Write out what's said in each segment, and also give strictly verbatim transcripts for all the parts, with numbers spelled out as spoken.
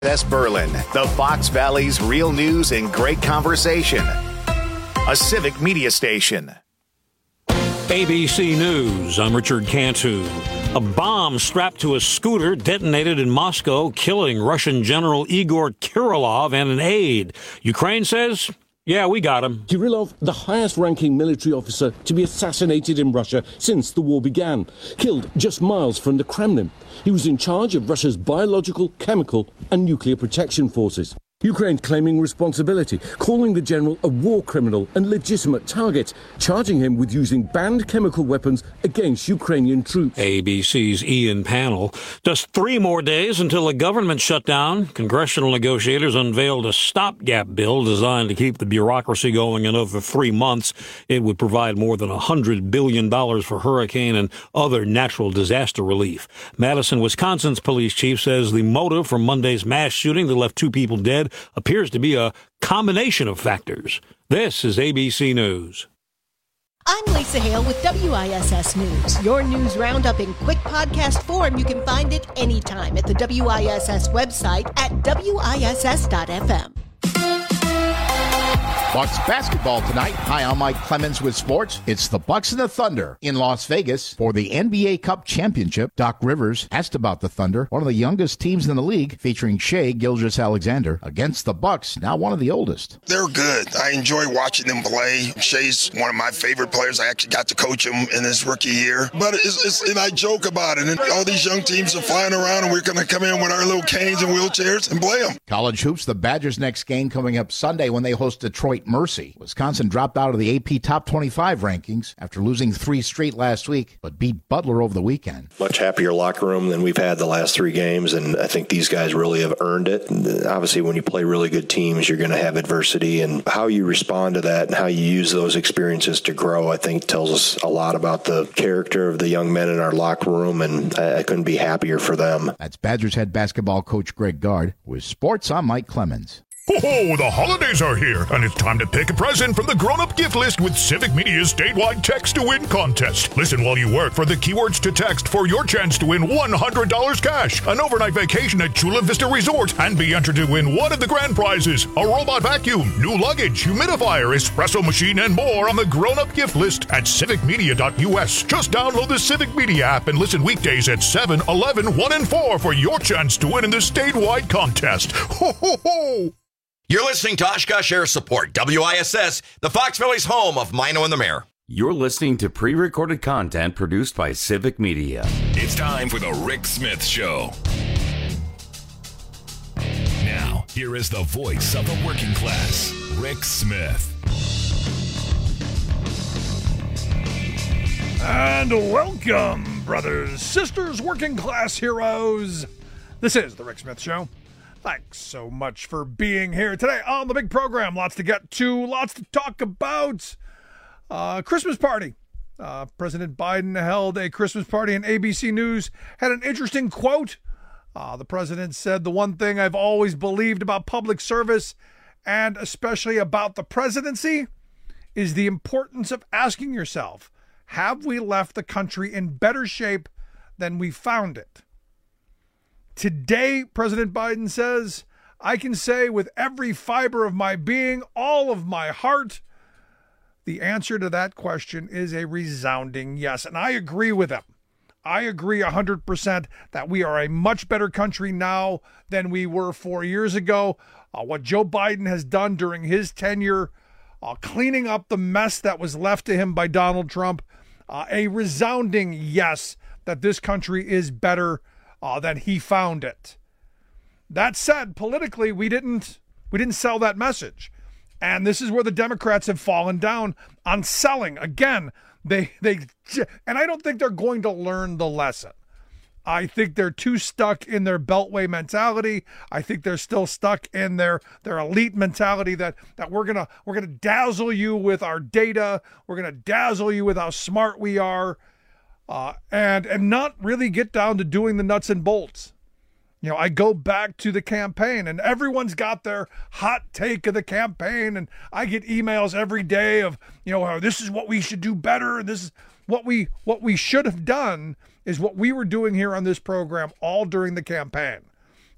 S. Berlin, the Fox Valley's real news and great conversation. A civic media station. A B C News, I'm Richard Cantu. A bomb strapped to a scooter detonated in Moscow, killing Russian General Igor Kirillov and an aide. Ukraine says, yeah, we got him. Kirillov, the highest-ranking military officer to be assassinated in Russia since the war began, killed just miles from the Kremlin. He was in charge of Russia's biological, chemical and nuclear protection forces. Ukraine claiming responsibility, calling the general a war criminal and legitimate target, charging him with using banned chemical weapons against Ukrainian troops. A B C's Ian Pannell. Just three more days until the government shutdown. Congressional negotiators unveiled a stopgap bill designed to keep the bureaucracy going another three months. It would provide more than one hundred billion dollars for hurricane and other natural disaster relief. Madison, Wisconsin's police chief says the motive for Monday's mass shooting that left two people dead appears to be a combination of factors. This is A B C News. I'm Lisa Hale with W I S S News. Your news roundup in quick podcast form. You can find it anytime at the W I S S website at W I S S dot F M. Bucks basketball tonight. Hi, I'm Mike Clemens with sports. It's the Bucks and the Thunder in Las Vegas for the N B A Cup Championship. Doc Rivers asked about the Thunder, one of the youngest teams in the league, featuring Shai Gilgeous-Alexander against the Bucks, now one of the oldest. They're good. I enjoy watching them play. Shai's one of my favorite players. I actually got to coach him in his rookie year. But it's, it's and I joke about it. And all these young teams are flying around, and we're going to come in with our little canes and wheelchairs and play them. College hoops, the Badgers' next game coming up Sunday when they host Detroit Mercy. Wisconsin dropped out of the A P Top twenty-five rankings after losing three straight last week, but beat Butler over the weekend. Much happier locker room than we've had the last three games, and I think these guys really have earned it. And obviously, when you play really good teams, you're going to have adversity, and how you respond to that and how you use those experiences to grow, I think, tells us a lot about the character of the young men in our locker room, and I, I couldn't be happier for them. That's Badgers head basketball coach Greg Gard. With sports, I'm Mike Clemens. Oh, the holidays are here, and it's time to pick a present from the grown-up gift list with Civic Media's statewide text-to-win contest. Listen while you work for the keywords to text for your chance to win one hundred dollars cash, an overnight vacation at Chula Vista Resort, and be entered to win one of the grand prizes, a robot vacuum, new luggage, humidifier, espresso machine, and more on the grown-up gift list at civic media dot U S. Just download the Civic Media app and listen weekdays at seven, eleven, one, and four for your chance to win in the statewide contest. Ho, ho, ho! You're listening to Oshkosh Air Support, W I S S, the Fox Valley's home of Mino and the Mayor. You're listening to pre-recorded content produced by Civic Media. It's time for the Rick Smith Show. Now, here is the voice of the working class, Rick Smith. And welcome, brothers, sisters, working class heroes. This is the Rick Smith Show. Thanks so much for being here today on the big program. Lots to get to, lots to talk about. Uh, Christmas party. Uh, President Biden held a Christmas party, and A B C News had an interesting quote. Uh, the president said, the one thing I've always believed about public service, and especially about the presidency, is the importance of asking yourself, have we left the country in better shape than we found it? Today, President Biden says, I can say with every fiber of my being, all of my heart, the answer to that question is a resounding yes. And I agree with him. I agree one hundred percent that we are a much better country now than we were four years ago. Uh, what Joe Biden has done during his tenure, uh, cleaning up the mess that was left to him by Donald Trump, uh, a resounding yes that this country is better Uh, that he found it. That said, politically, we didn't we didn't sell that message. And this is where the Democrats have fallen down on selling. Again, they they and I don't think they're going to learn the lesson. I think they're too stuck in their beltway mentality. I think they're still stuck in their their elite mentality that that we're gonna we're gonna dazzle you with our data. We're gonna dazzle you with how smart we are. Uh, and and not really get down to doing the nuts and bolts. You know, I go back to the campaign, and everyone's got their hot take of the campaign, and I get emails every day of, you know, oh, this is what we should do better, and this is what we what we should have done is what we were doing here on this program all during the campaign.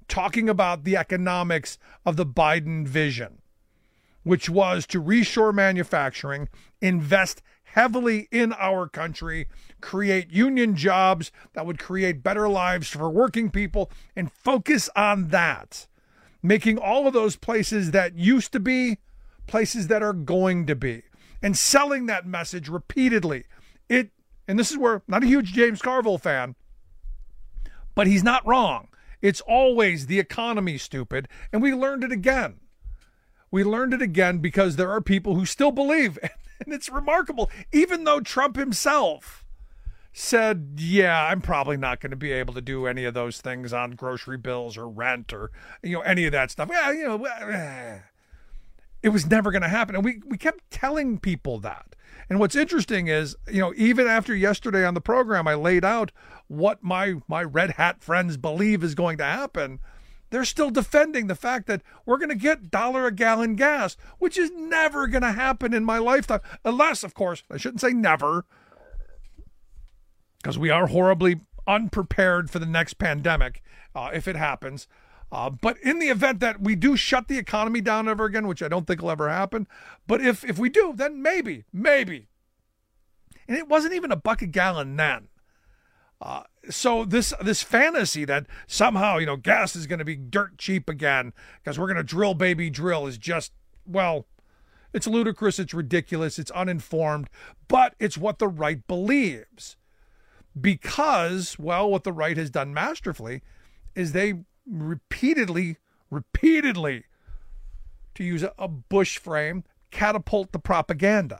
talking about the economics of the Biden vision, which was to reshore manufacturing, invest heavily in our country, create union jobs that would create better lives for working people, and focus on that, making all of those places that used to be places that are going to be, and selling that message repeatedly. It, and this is where, not a huge James Carville fan, but he's not wrong. It's always the economy, stupid. And we learned it again. We learned it again because there are people who still believe, and it's remarkable, even though Trump himself said, yeah, I'm probably not going to be able to do any of those things on grocery bills or rent or, you know, any of that stuff. Yeah, you know, it was never going to happen. And we, we kept telling people that. And what's interesting is, you know, even after yesterday on the program, I laid out what my, my red hat friends believe is going to happen. They're still defending the fact that we're going to get dollar a gallon gas, which is never going to happen in my lifetime. Unless, of course, I shouldn't say never, because we are horribly unprepared for the next pandemic uh, if it happens. Uh, but in the event that we do shut the economy down ever again, which I don't think will ever happen, but if if we do, then maybe, maybe. And it wasn't even a buck a gallon then. Uh, so this this fantasy that somehow, you know, gas is going to be dirt cheap again because we're going to drill, baby, drill is just, well, it's ludicrous, it's ridiculous, it's uninformed, but it's what the right believes. Because, well, what the right has done masterfully is they repeatedly, repeatedly, to use a, a Bush frame, catapult the propaganda.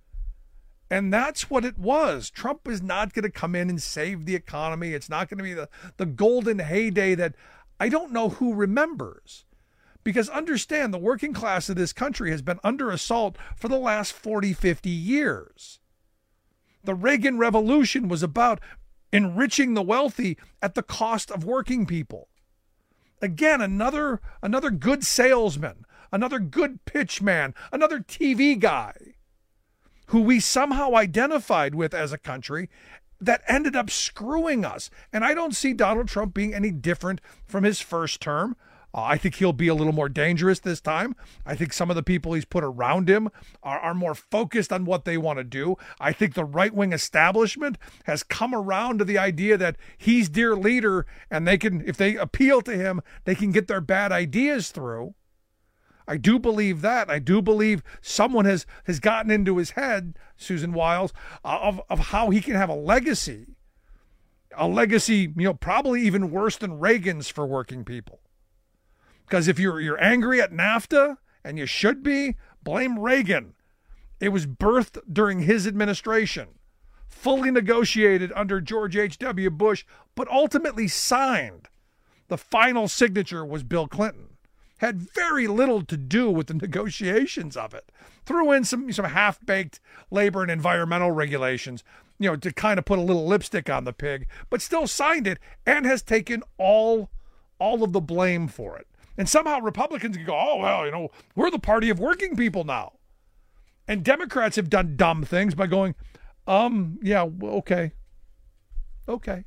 And that's what it was. Trump is not going to come in and save the economy. It's not going to be the, the golden heyday that I don't know who remembers. Because understand, the working class of this country has been under assault for the last forty, fifty years. The Reagan Revolution was about enriching the wealthy at the cost of working people. Again, another another good salesman, another good pitch man, another T V guy who we somehow identified with as a country that ended up screwing us. And I don't see Donald Trump being any different from his first term. Uh, I think he'll be a little more dangerous this time. I think some of the people he's put around him are, are more focused on what they want to do. I think the right-wing establishment has come around to the idea that he's their leader and they can, if they appeal to him, they can get their bad ideas through. I do believe that. I do believe someone has, has gotten into his head, Susan Wiles, uh, of, of how he can have a legacy. A legacy, you know, probably even worse than Reagan's for working people. Because if you're you're angry at NAFTA, and you should be, blame Reagan. It was birthed during his administration, fully negotiated under George H W Bush, but ultimately signed. The final signature was Bill Clinton. Had very little to do with the negotiations of it. Threw in some, some half-baked labor and environmental regulations, you know, to kind of put a little lipstick on the pig, but still signed it and has taken all, all of the blame for it. And somehow Republicans can go, oh, well, you know, we're the party of working people now. And Democrats have done dumb things by going, um, yeah, okay. Okay.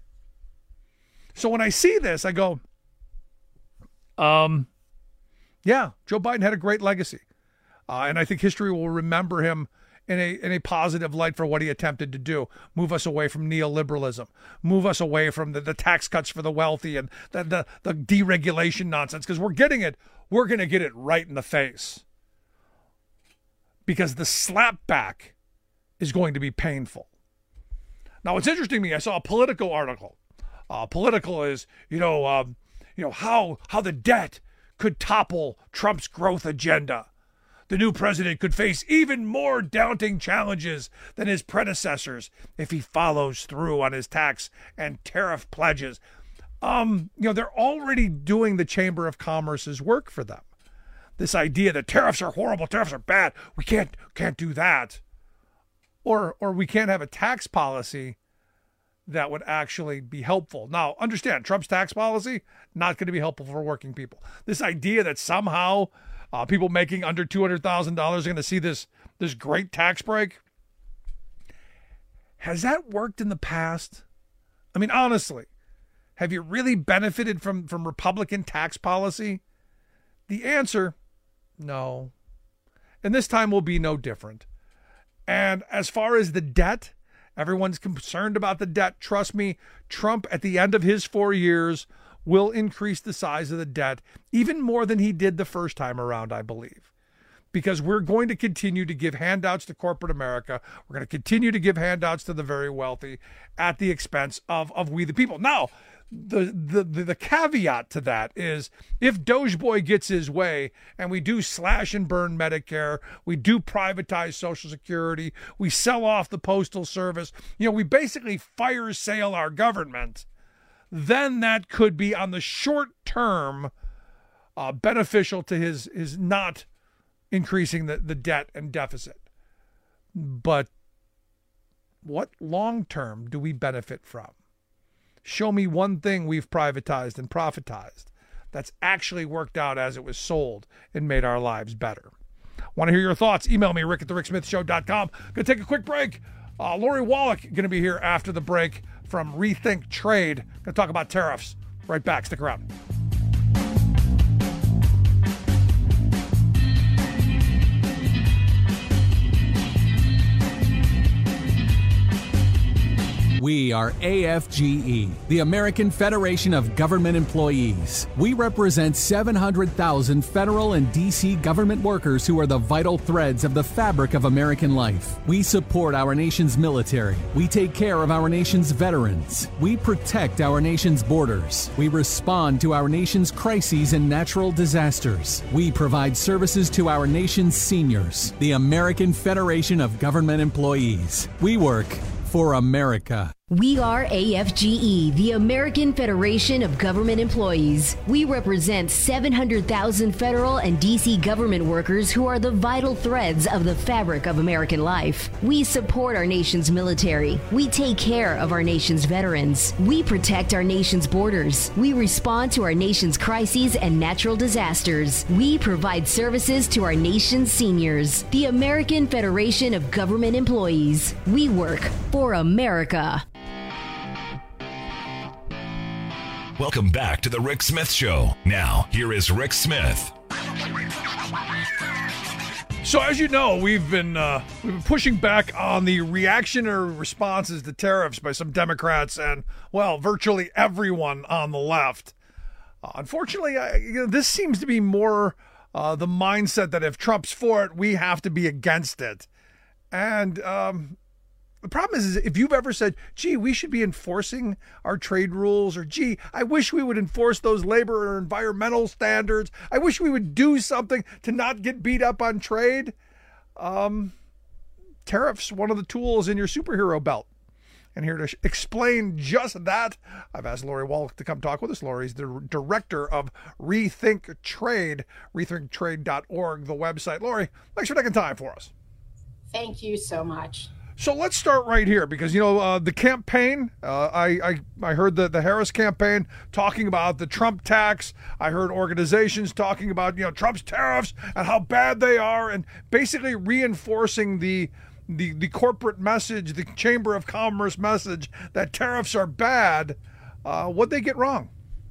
So when I see this, I go, um, yeah, Joe Biden had a great legacy. Uh, and I think history will remember him in a in a positive light for what he attempted to do. Move us away from neoliberalism. Move us away from the, the tax cuts for the wealthy and the, the, the deregulation nonsense. Because we're getting it. We're going to get it right in the face. Because the slapback is going to be painful. Now, what's interesting to me, I saw a Politico article. Uh, Political is, you know, um, you know how how the debt could topple Trump's growth agenda. The new president could face even more daunting challenges than his predecessors if he follows through on his tax and tariff pledges. Um, you know, they're already doing the Chamber of Commerce's work for them. This idea that tariffs are horrible, tariffs are bad, we can't can't do that. Or or we can't have a tax policy that would actually be helpful. Now, understand, Trump's tax policy, not going to be helpful for working people. This idea that somehow uh, people making under two hundred thousand dollars are going to see this, this great tax break. Has that worked in the past? I mean, honestly, Have you really benefited from, from Republican tax policy? The answer, no. And this time will be no different. And as far as the debt, everyone's concerned about the debt. Trust me, Trump at the end of his four years will increase the size of the debt even more than he did the first time around, I believe. Because we're going to continue to give handouts to corporate America. We're going to continue to give handouts to the very wealthy at the expense of, of we the people. Now, the, the, the, the caveat to that is if Doge Boy gets his way and we do slash and burn Medicare, we do privatize Social Security, we sell off the Postal Service, you know, we basically fire sale our government, then that could be on the short term uh, beneficial to his, his not increasing the, the debt and deficit. But what long term do we benefit from? Show me one thing we've privatized and profitized that's actually worked out as it was sold and made our lives better. Want to hear your thoughts? Email me, rick at the rick smith show dot com. Going to take a quick break. Uh, Lori Wallach going to be here after the break from Rethink Trade. Going to talk about tariffs. Right back. Stick around. We are A F G E, the American Federation of Government Employees. We represent seven hundred thousand federal and D C government workers who are the vital threads of the fabric of American life. We support our nation's military. We take care of our nation's veterans. We protect our nation's borders. We respond to our nation's crises and natural disasters. We provide services to our nation's seniors. The American Federation of Government Employees. We work for America. We are A F G E, the American Federation of Government Employees. We represent seven hundred thousand federal and D C government workers who are the vital threads of the fabric of American life. We support our nation's military. We take care of our nation's veterans. We protect our nation's borders. We respond to our nation's crises and natural disasters. We provide services to our nation's seniors. The American Federation of Government Employees. We work for America. Welcome back to the Rick Smith Show. Now, here is Rick Smith. So, as you know, we've been uh, we've been pushing back on the reactionary responses to tariffs by some Democrats and, well, virtually everyone on the left. Uh, unfortunately, I, you know, this seems to be more uh, the mindset that if Trump's for it, we have to be against it. And um, the problem is, is if you've ever said, gee, we should be enforcing our trade rules, or gee, I wish we would enforce those labor or environmental standards. I wish we would do something to not get beat up on trade. Um, tariffs, one of the tools in your superhero belt. And here to sh- explain just that, I've asked Lori Wallach to come talk with us. Lori's the director of Rethink Trade, rethink trade dot org, the website. Lori, thanks for taking time for us. Thank you so much. So let's start right here because, you know, uh, the campaign, uh, I, I I heard the, the Harris campaign talking about the Trump tax. I heard organizations talking about, you know, Trump's tariffs and how bad they are, and basically reinforcing the the, the corporate message, the Chamber of Commerce message that tariffs are bad. Uh, what'd they get wrong?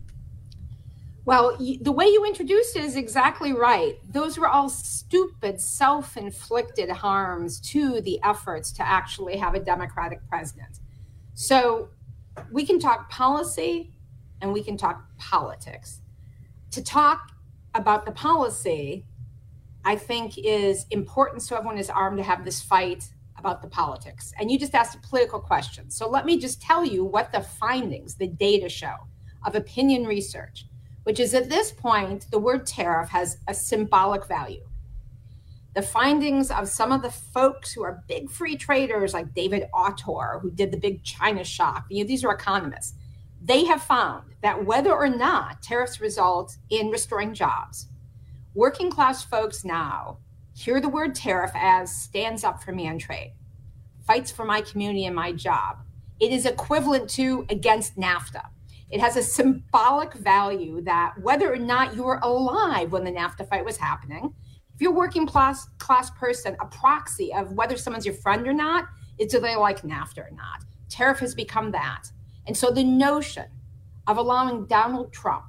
Well, the way you introduced it is exactly right. Those were all stupid, self-inflicted harms to the efforts to actually have a Democratic president. So we can talk policy and we can talk politics. To talk about the policy, I think, is important so everyone is armed to have this fight about the politics. And you just asked a political question. So let me just tell you what the findings, the data show of opinion research, which is at this point, the word tariff has a symbolic value. The findings of some of the folks who are big free traders like David Autor, who did the big China shock, you know, these are economists, they have found that whether or not tariffs result in restoring jobs, working class folks now hear the word tariff as stands up for me on trade, fights for my community and my job. It is equivalent to against NAFTA. It has a symbolic value that whether or not you were alive when the NAFTA fight was happening, if you're a working class, class person, a proxy of whether someone's your friend or not is do they like NAFTA or not. Tariff has become that. And so the notion of allowing Donald Trump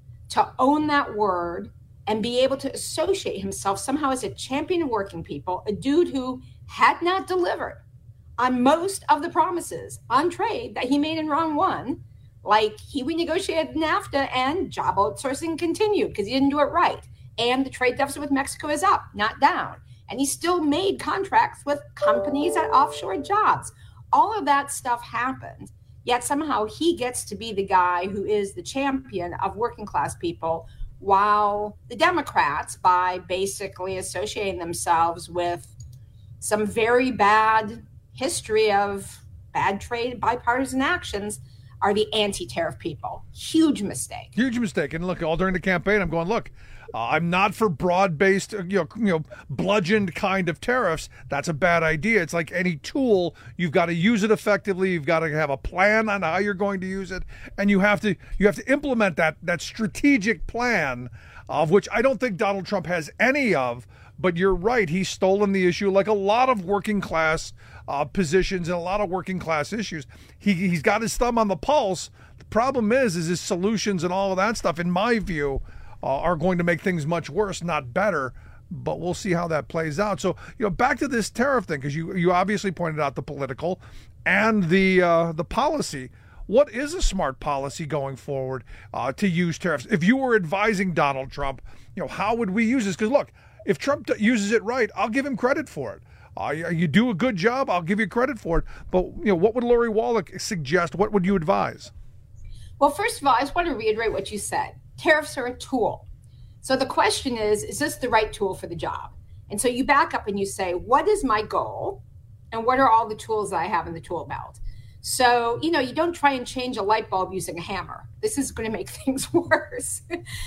to own that word and be able to associate himself somehow as a champion of working people, a dude who had not delivered on most of the promises on trade that he made in round one, like he renegotiated NAFTA and job outsourcing continued because he didn't do it right. And the trade deficit with Mexico is up, not down. And he still made contracts with companies that offshore jobs. All of that stuff happened, yet somehow he gets to be the guy who is the champion of working class people, while the Democrats, by basically associating themselves with some very bad history of bad trade, bipartisan actions, are the anti-tariff people. Huge mistake. Huge mistake. And look, all during the campaign, I'm going, look, uh, I'm not for broad-based, you know, you know, bludgeoned kind of tariffs. That's a bad idea. It's like any tool. You've got to use it effectively. You've got to have a plan on how you're going to use it, and you have to you have to implement that that strategic plan, of which I don't think Donald Trump has any of. But you're right. He's stolen the issue, like a lot of working class uh, positions and a lot of working class issues. He he's got his thumb on the pulse. The problem is, is his solutions and all of that stuff, in my view, uh, are going to make things much worse, not better. But we'll see how that plays out. So, you know, back to this tariff thing, because you you obviously pointed out the political and the uh, the policy. What is a smart policy going forward uh, to use tariffs? If you were advising Donald Trump, you know, how would we use this? Because look, if Trump uses it right, I'll give him credit for it. Uh, you do a good job, I'll give you credit for it. But, you know, what would Lori Wallach suggest? What would you advise? Well, first of all, I just want to reiterate what you said. Tariffs are a tool. So the question is, is this the right tool for the job? And so you back up and you say, what is my goal? And what are all the tools that I have in the tool belt? So, you know, you don't try and change a light bulb using a hammer. This is going to make things worse.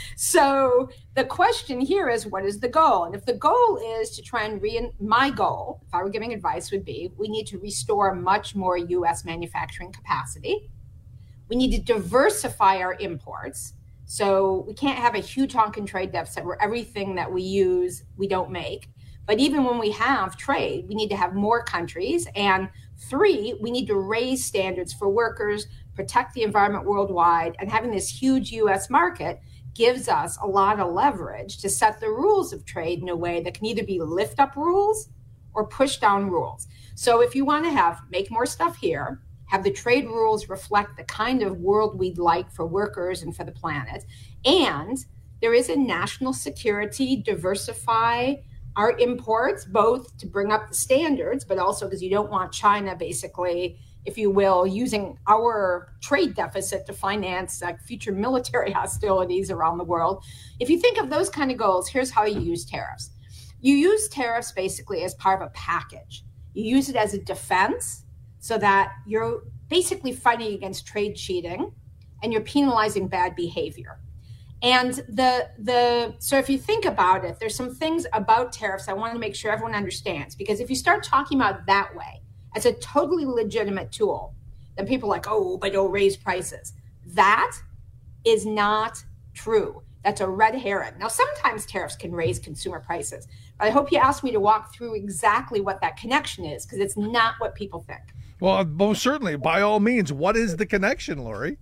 So the question here is, what is the goal? And if the goal is to try and re, my goal, if I were giving advice, would be, we need to restore much more U S manufacturing capacity. We need to diversify our imports. So we can't have a huge honking trade deficit where everything that we use, we don't make. But even when we have trade, we need to have more countries. And three, we need to raise standards for workers, protect the environment worldwide. And having this huge U S market gives us a lot of leverage to set the rules of trade in a way that can either be lift up rules or push down rules. So if you want to have make more stuff here, have the trade rules reflect the kind of world we'd like for workers and for the planet, and there is a national security, diversify our imports, both to bring up the standards, but also because you don't want China basically, if you will, using our trade deficit to finance like future military hostilities around the world. If you think of those kind of goals, here's how you use tariffs. You use tariffs basically as part of a package. You use it as a defense so that you're basically fighting against trade cheating and you're penalizing bad behavior. And the the so if you think about it, there's some things about tariffs I want to make sure everyone understands, because if you start talking about it that way as a totally legitimate tool, then people are like, oh, but it'll raise prices. That is not true. That's a red herring. Now, sometimes tariffs can raise consumer prices, but I hope you ask me to walk through exactly what that connection is, because it's not what people think. Well, most certainly, by all means, what is the connection, Lori?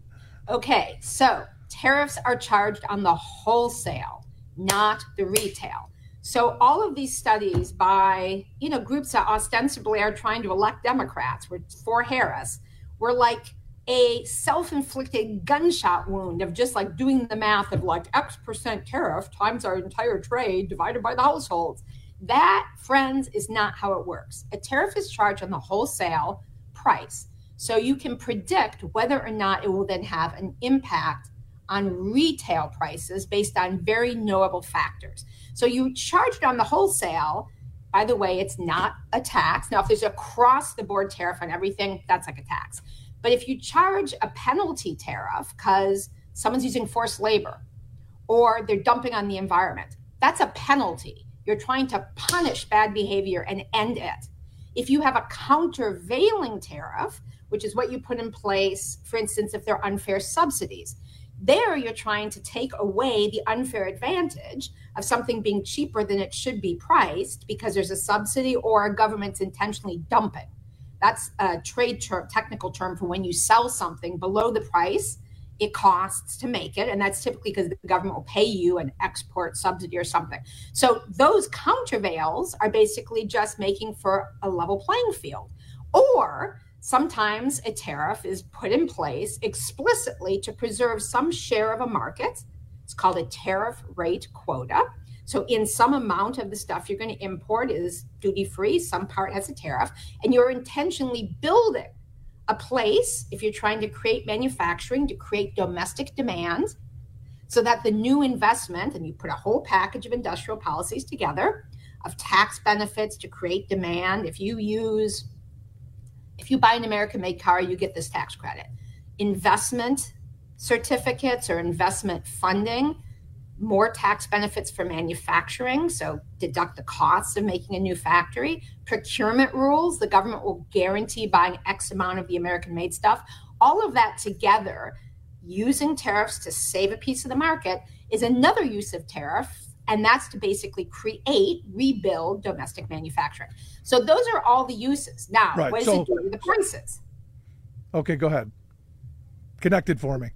Okay, so tariffs are charged on the wholesale, not the retail. So all of these studies by, you know, groups that ostensibly are trying to elect Democrats for Harris were like a self-inflicted gunshot wound of just like doing the math of like X percent tariff times our entire trade divided by the households. That, friends, is not how it works. A tariff is charged on the wholesale price. So you can predict whether or not it will then have an impact on retail prices based on very knowable factors. So you charge it on the wholesale. By the way, it's not a tax. Now, if there's a across-the-board tariff on everything, that's like a tax. But if you charge a penalty tariff because someone's using forced labor or they're dumping on the environment, that's a penalty. You're trying to punish bad behavior and end it. If you have a countervailing tariff, which is what you put in place, for instance, if they're unfair subsidies, there you're trying to take away the unfair advantage of something being cheaper than it should be priced because there's a subsidy or a government's intentionally dumping. That's a trade term, technical term for when you sell something below the price it costs to make it. And that's typically because the government will pay you an export subsidy or something. So those countervails are basically just making for a level playing field. Or sometimes a tariff is put in place explicitly to preserve some share of a market. It's called a tariff rate quota. So in some amount of the stuff you're going to import is duty-free, some part has a tariff, and you're intentionally building a place, if you're trying to create manufacturing, to create domestic demand, so that the new investment, and you put a whole package of industrial policies together, of tax benefits to create demand. If you use, if you buy an American-made car, you get this tax credit. Investment certificates or investment funding, more tax benefits for manufacturing, so deduct the costs of making a new factory. Procurement rules, the government will guarantee buying X amount of the American-made stuff. All of that together, using tariffs to save a piece of the market, is another use of tariff, and that's to basically create, rebuild domestic manufacturing. So those are all the uses. Now, right. what does so, it do to the prices? Okay, go ahead. Connect it for me.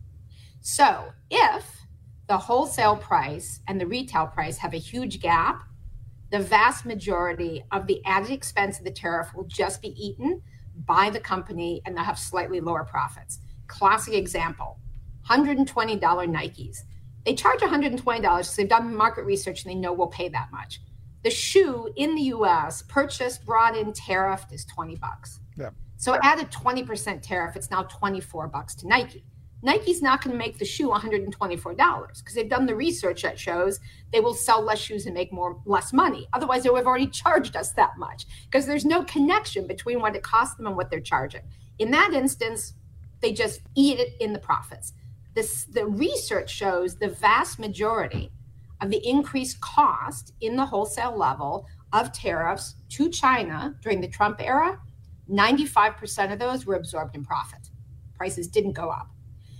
So if the wholesale price and the retail price have a huge gap, the vast majority of the added expense of the tariff will just be eaten by the company, and they'll have slightly lower profits. Classic example, one hundred twenty dollars Nikes. They charge one hundred twenty dollars because they've done market research and they know we'll pay that much. The shoe in the U S, purchased, brought in, tariffed, is twenty bucks. Yeah. So add a twenty percent tariff, it's now twenty-four bucks to Nike. Nike's not going to make the shoe one hundred twenty-four dollars because they've done the research that shows they will sell less shoes and make more less money. Otherwise, they would have already charged us that much because there's no connection between what it costs them and what they're charging. In that instance, they just eat it in the profits. This, the research shows the vast majority of the increased cost in the wholesale level of tariffs to China during the Trump era, ninety-five percent of those were absorbed in profit. Prices didn't go up.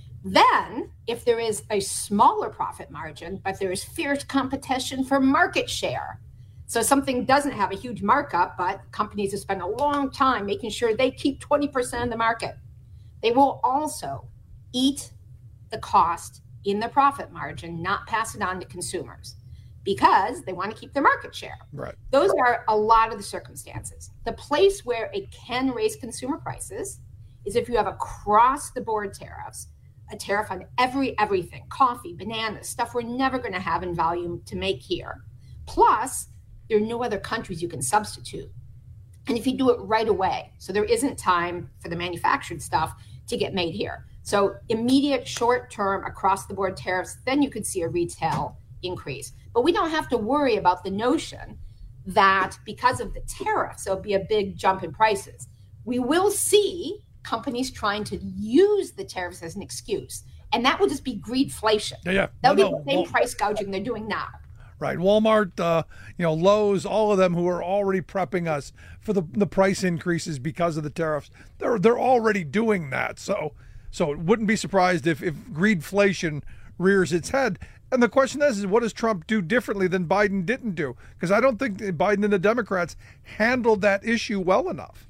Then, if there is a smaller profit margin, but there is fierce competition for market share, so something doesn't have a huge markup, but companies have spent a long time making sure they keep twenty percent of the market, they will also eat the cost in the profit margin, not pass it on to consumers, because they want to keep their market share. Right. Those are a lot of the circumstances. The place where it can raise consumer prices is if you have across-the-board tariffs, a tariff on every everything, coffee, bananas, stuff we're never going to have in volume to make here. Plus, there are no other countries you can substitute. And if you do it right away, so there isn't time for the manufactured stuff to get made here. So immediate short-term across-the-board tariffs, then you could see a retail increase. But we don't have to worry about the notion that because of the tariffs, there'll be a big jump in prices. We will see companies trying to use the tariffs as an excuse. And that will just be greedflation. Yeah, yeah. That'll no, be no, the same well, price gouging they're doing now. Right. Walmart, uh, you know, Lowe's, all of them who are already prepping us for the, the price increases because of the tariffs. They're they're already doing that. So so it wouldn't be surprised if, if greedflation rears its head. And the question is, is what does Trump do differently than Biden didn't do? Because I don't think Biden and the Democrats handled that issue well enough.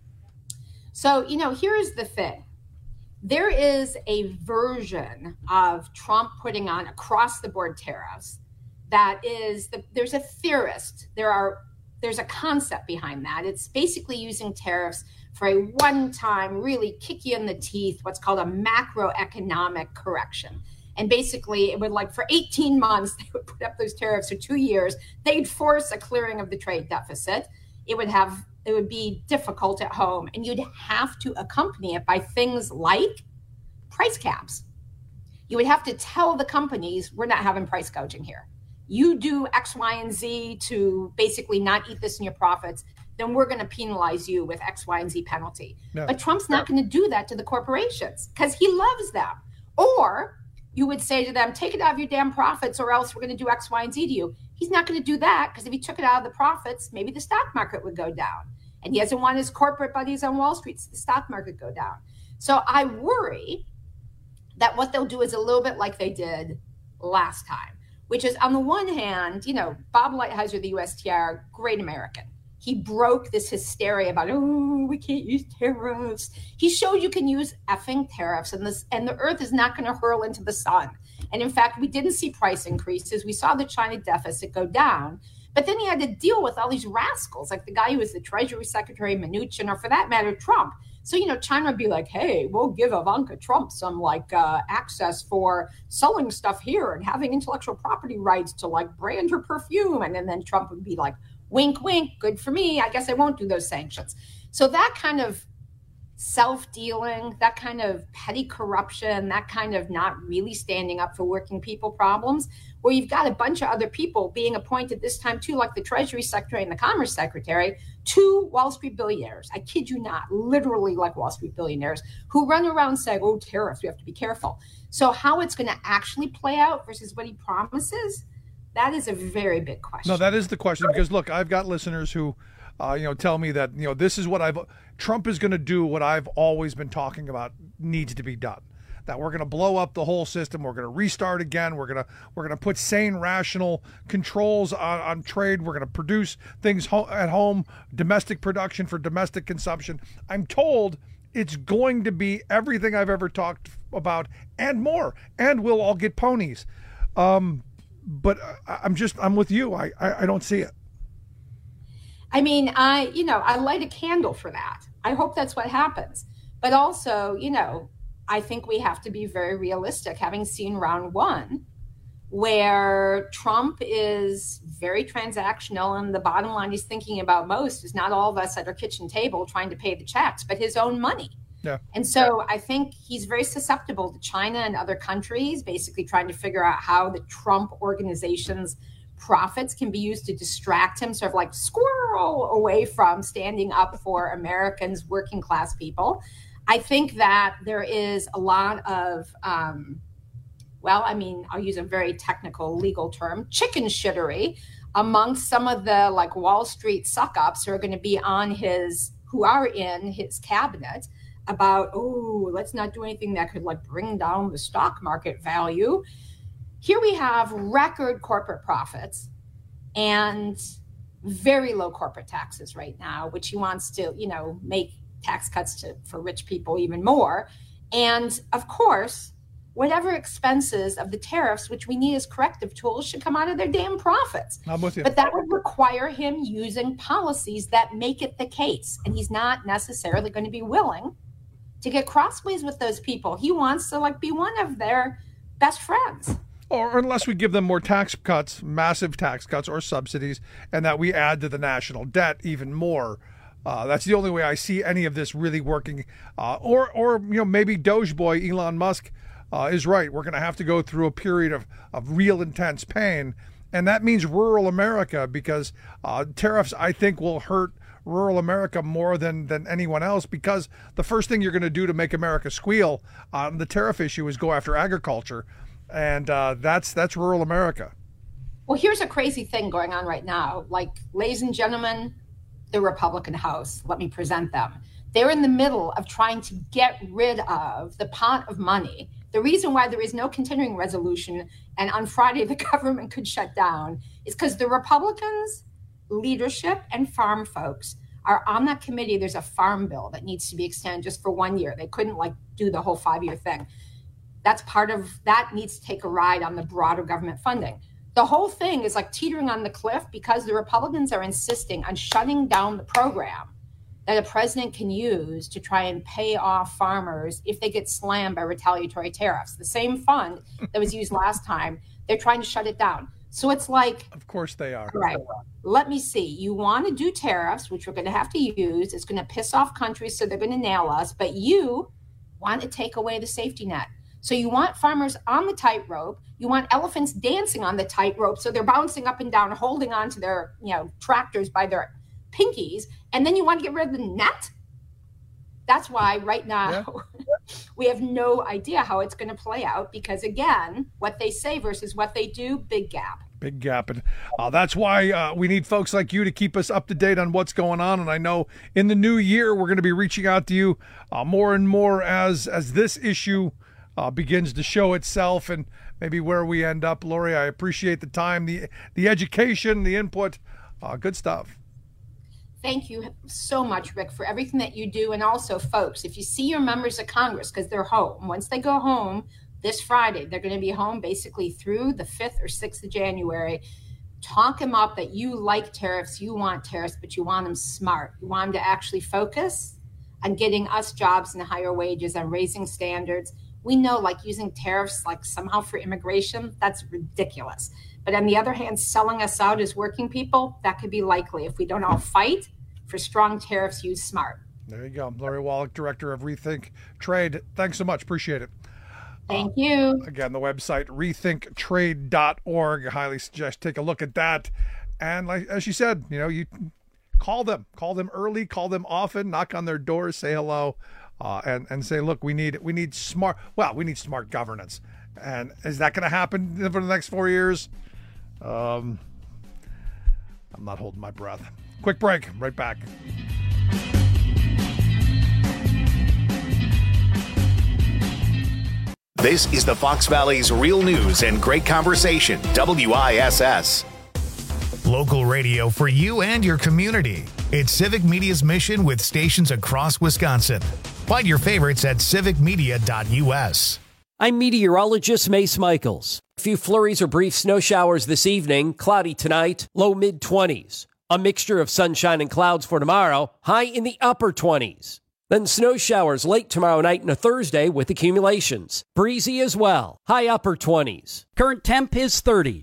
So, you know, here's the thing. There is a version of Trump putting on across-the-board tariffs that is, the, there's a theorist, there are, there's a concept behind that. It's basically using tariffs for a one-time, really kick you in the teeth, what's called a macroeconomic correction. And basically, it would like for eighteen months, they would put up those tariffs for two years. They'd force a clearing of the trade deficit. It would have, it would be difficult at home. And you'd have to accompany it by things like price caps. You would have to tell the companies, we're not having price gouging here. You do X, Y, and Z to basically not eat this in your profits, then we're going to penalize you with X, Y, and Z penalty. No. But Trump's not going to do that to the corporations because he loves them. Or you would say to them, take it out of your damn profits or else we're going to do X, Y, and Z to you. He's not going to do that because if he took it out of the profits, maybe the stock market would go down. And he doesn't want his corporate buddies on Wall Street, so the stock market go down. So I worry that what they'll do is a little bit like they did last time, which is on the one hand, you know, Bob Lighthizer, the U S T R, great American. he broke this hysteria about, oh, we can't use tariffs. He showed you can use effing tariffs, and this and the earth is not going to hurl into the sun. And in fact, we didn't see price increases. We saw the China deficit go down. But then he had to deal with all these rascals, like the guy who was the Treasury Secretary, Mnuchin, or for that matter, Trump. So, you know, China would be like, hey, we'll give Ivanka Trump some like uh, access for selling stuff here and having intellectual property rights to like brand her perfume. And then, then Trump would be like, wink, wink, good for me. I guess I won't do those sanctions. So that kind of self-dealing, that kind of petty corruption, that kind of not really standing up for working people problems, where you've got a bunch of other people being appointed this time too, like the Treasury Secretary and the Commerce Secretary, two Wall Street billionaires. I kid you not, literally like Wall Street billionaires who run around saying, oh, tariffs, we have to be careful. So how it's going to actually play out versus what he promises, that is a very big question. No, that is the question, because look, I've got listeners who, uh, you know, tell me that, you know, this is what I've, Trump is going to do what I've always been talking about needs to be done. That we're going to blow up the whole system. We're going to restart again. We're going to we're going to put sane, rational controls on, on trade. We're going to produce things ho- at home, domestic production for domestic consumption. I'm told it's going to be everything I've ever talked about and more. And we'll all get ponies. Um, but I, I'm just I'm with you. I, I I don't see it. I mean, I you know I light a candle for that. I hope that's what happens. But also, you know. I think we have to be very realistic, having seen round one, where Trump is very transactional, and the bottom line he's thinking about most is not all of us at our kitchen table trying to pay the checks, but his own money. Yeah. And so I think he's very susceptible to China and other countries, basically trying to figure out how the Trump organization's profits can be used to distract him, sort of like squirrel away from standing up for Americans, working class people. I think that there is a lot of, um, well, I mean, I'll use a very technical legal term, chicken shittery amongst some of the like Wall Street suck-ups who are going to be on his, who are in his cabinet about, oh, let's not do anything that could like bring down the stock market value. Here we have record corporate profits and very low corporate taxes right now, which he wants to, you know, make tax cuts to, for rich people even more. And of course, whatever expenses of the tariffs, which we need as corrective tools, should come out of their damn profits. I'm with you. But that would require him using policies that make it the case. And he's not necessarily going to be willing to get crossways with those people. He wants to like be one of their best friends. Or unless we give them more tax cuts, massive tax cuts or subsidies, and that we add to the national debt even more. Uh, that's the only way I see any of this really working. Uh, or, or you know, maybe Doge boy Elon Musk uh, is right. We're going to have to go through a period of, of real intense pain. And that means rural America, because uh, tariffs, I think, will hurt rural America more than, than anyone else, because the first thing you're going to do to make America squeal on the tariff issue is go after agriculture. And uh, that's that's rural America. Well, here's a crazy thing going on right now. Like, ladies and gentlemen, the Republican House, let me present them. They're in the middle of trying to get rid of the pot of money. The reason why there is no continuing resolution and on Friday the government could shut down is because the Republicans, leadership, and farm folks are on that committee. There's a farm bill that needs to be extended just for one year. They couldn't like do the whole five-year thing. That's part of, that needs to take a ride on the broader government funding. The whole thing is like teetering on the cliff because the Republicans are insisting on shutting down the program that a president can use to try and pay off farmers if they get slammed by retaliatory tariffs. The same fund that was used last time, they're trying to shut it down. So it's like, of course they are. Right. Let me see. You want to do tariffs, which we're going to have to use. It's going to piss off countries, so they're going to nail us. But you want to take away the safety net. So you want farmers on the tightrope. You want elephants dancing on the tightrope, so they're bouncing up and down, holding on to their, you know, tractors by their pinkies. And then you want to get rid of the net. That's why right now yeah. we have no idea how it's going to play out, because again, what they say versus what they do, big gap. Big gap. And uh, that's why uh, we need folks like you to keep us up to date on what's going on. And I know in the new year, we're going to be reaching out to you uh, more and more as as this issue uh, begins to show itself and maybe where we end up. Lori, I appreciate the time, the the education, the input. Uh, good stuff. Thank you so much, Rick, for everything that you do. And also, folks, if you see your members of Congress, because they're home, once they go home this Friday, they're going to be home basically through the fifth or sixth of January. Talk them up that you like tariffs, you want tariffs, but you want them smart. You want them to actually focus on getting us jobs and higher wages and raising standards. We know, like, using tariffs like somehow for immigration, that's ridiculous. But on the other hand, selling us out as working people, that could be likely if we don't all fight for strong tariffs used smart. There you go. Lori Wallach, Director of Rethink Trade. Thanks so much. Appreciate it. Thank uh, you. Again, the website, rethink trade dot org. I highly suggest take a look at that. And like as she said, you know, you call them. Call them early. Call them often. Knock on their doors. Say hello. Uh, and, and say, look, we need we need smart, well, we need smart governance. And is that going to happen for the next four years? Um, I'm not holding my breath. Quick break. Right back. This is the Fox Valley's Real News and Great Conversation, W I S S. Local radio for you and your community. It's Civic Media's mission with stations across Wisconsin. Find your favorites at civic media dot U S. I'm meteorologist Mace Michaels. A few flurries or brief snow showers this evening, cloudy tonight, low mid-twenties. A mixture of sunshine and clouds for tomorrow, high in the upper twenties. Then snow showers late tomorrow night and a Thursday with accumulations. Breezy as well, high upper twenties. Current temp is thirty.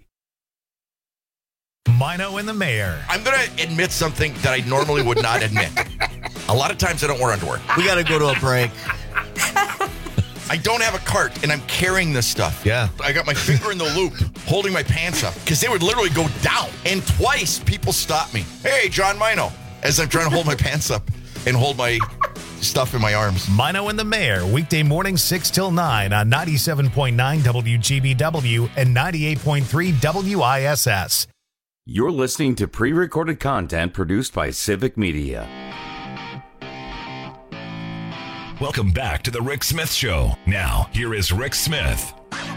Mino and the Mayor. I'm going to admit something that I normally would not admit. A lot of times I don't wear underwear. We got to go to a break. I don't have a cart, and I'm carrying this stuff. Yeah. I got my finger in the loop, holding my pants up, because they would literally go down. And twice, people stopped me. Hey, John Mino, as I'm trying to hold my pants up and hold my stuff in my arms. Mino and the Mayor, weekday mornings six till nine on ninety-seven point nine W G B W and ninety-eight point three W I S S. You're listening to pre-recorded content produced by Civic Media. Welcome back to the Rick Smith Show. Now, here is Rick Smith.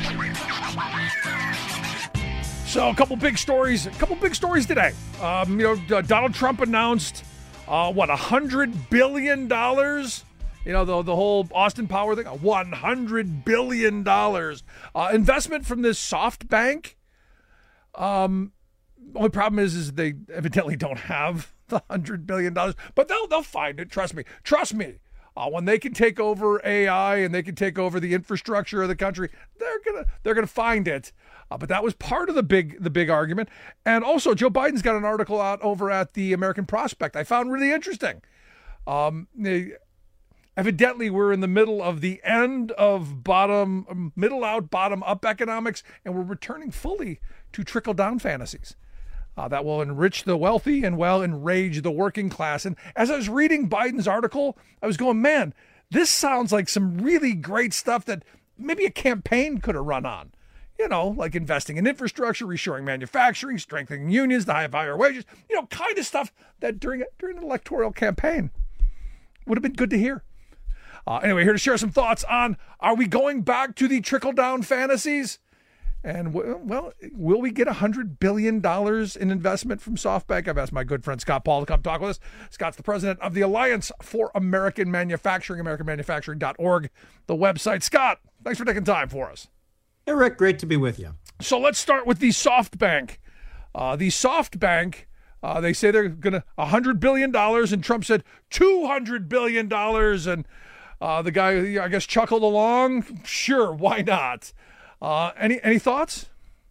So, a couple big stories. A couple big stories today. Um, you know, uh, Donald Trump announced uh, what, a hundred billion dollars. You know, the the whole Austin Power thing. One hundred billion dollars uh, investment from this SoftBank. Um. Only problem is, is they evidently don't have the hundred billion dollars, but they'll they'll find it. Trust me. Trust me. Uh, when they can take over A I and they can take over the infrastructure of the country, they're gonna they're gonna find it. Uh, but that was part of the big the big argument. And also, Joe Biden's got an article out over at the American Prospect I found really interesting. Um, they, evidently, we're in the middle of the end of bottom middle out, bottom up economics, and we're returning fully to trickle down fantasies. Uh, that will enrich the wealthy and, well, enrage the working class. And as I was reading Biden's article, I was going, man, this sounds like some really great stuff that maybe a campaign could have run on. You know, like investing in infrastructure, reshoring manufacturing, strengthening unions to have higher wages, you know, kind of stuff that during, during an electoral campaign would have been good to hear. Uh, anyway, here to share some thoughts on, are we going back to the trickle-down fantasies? And, well, will we get one hundred billion dollars in investment from SoftBank? I've asked my good friend Scott Paul to come talk with us. Scott's the president of the Alliance for American Manufacturing, american manufacturing dot org, the website. Scott, thanks for taking time for us. Hey, Rick, great to be with you. So let's start with the SoftBank. Uh, the SoftBank, uh, they say they're going to one hundred billion dollars, and Trump said two hundred billion dollars. And uh, the guy, I guess, chuckled along. Sure, why not? Uh, any any thoughts?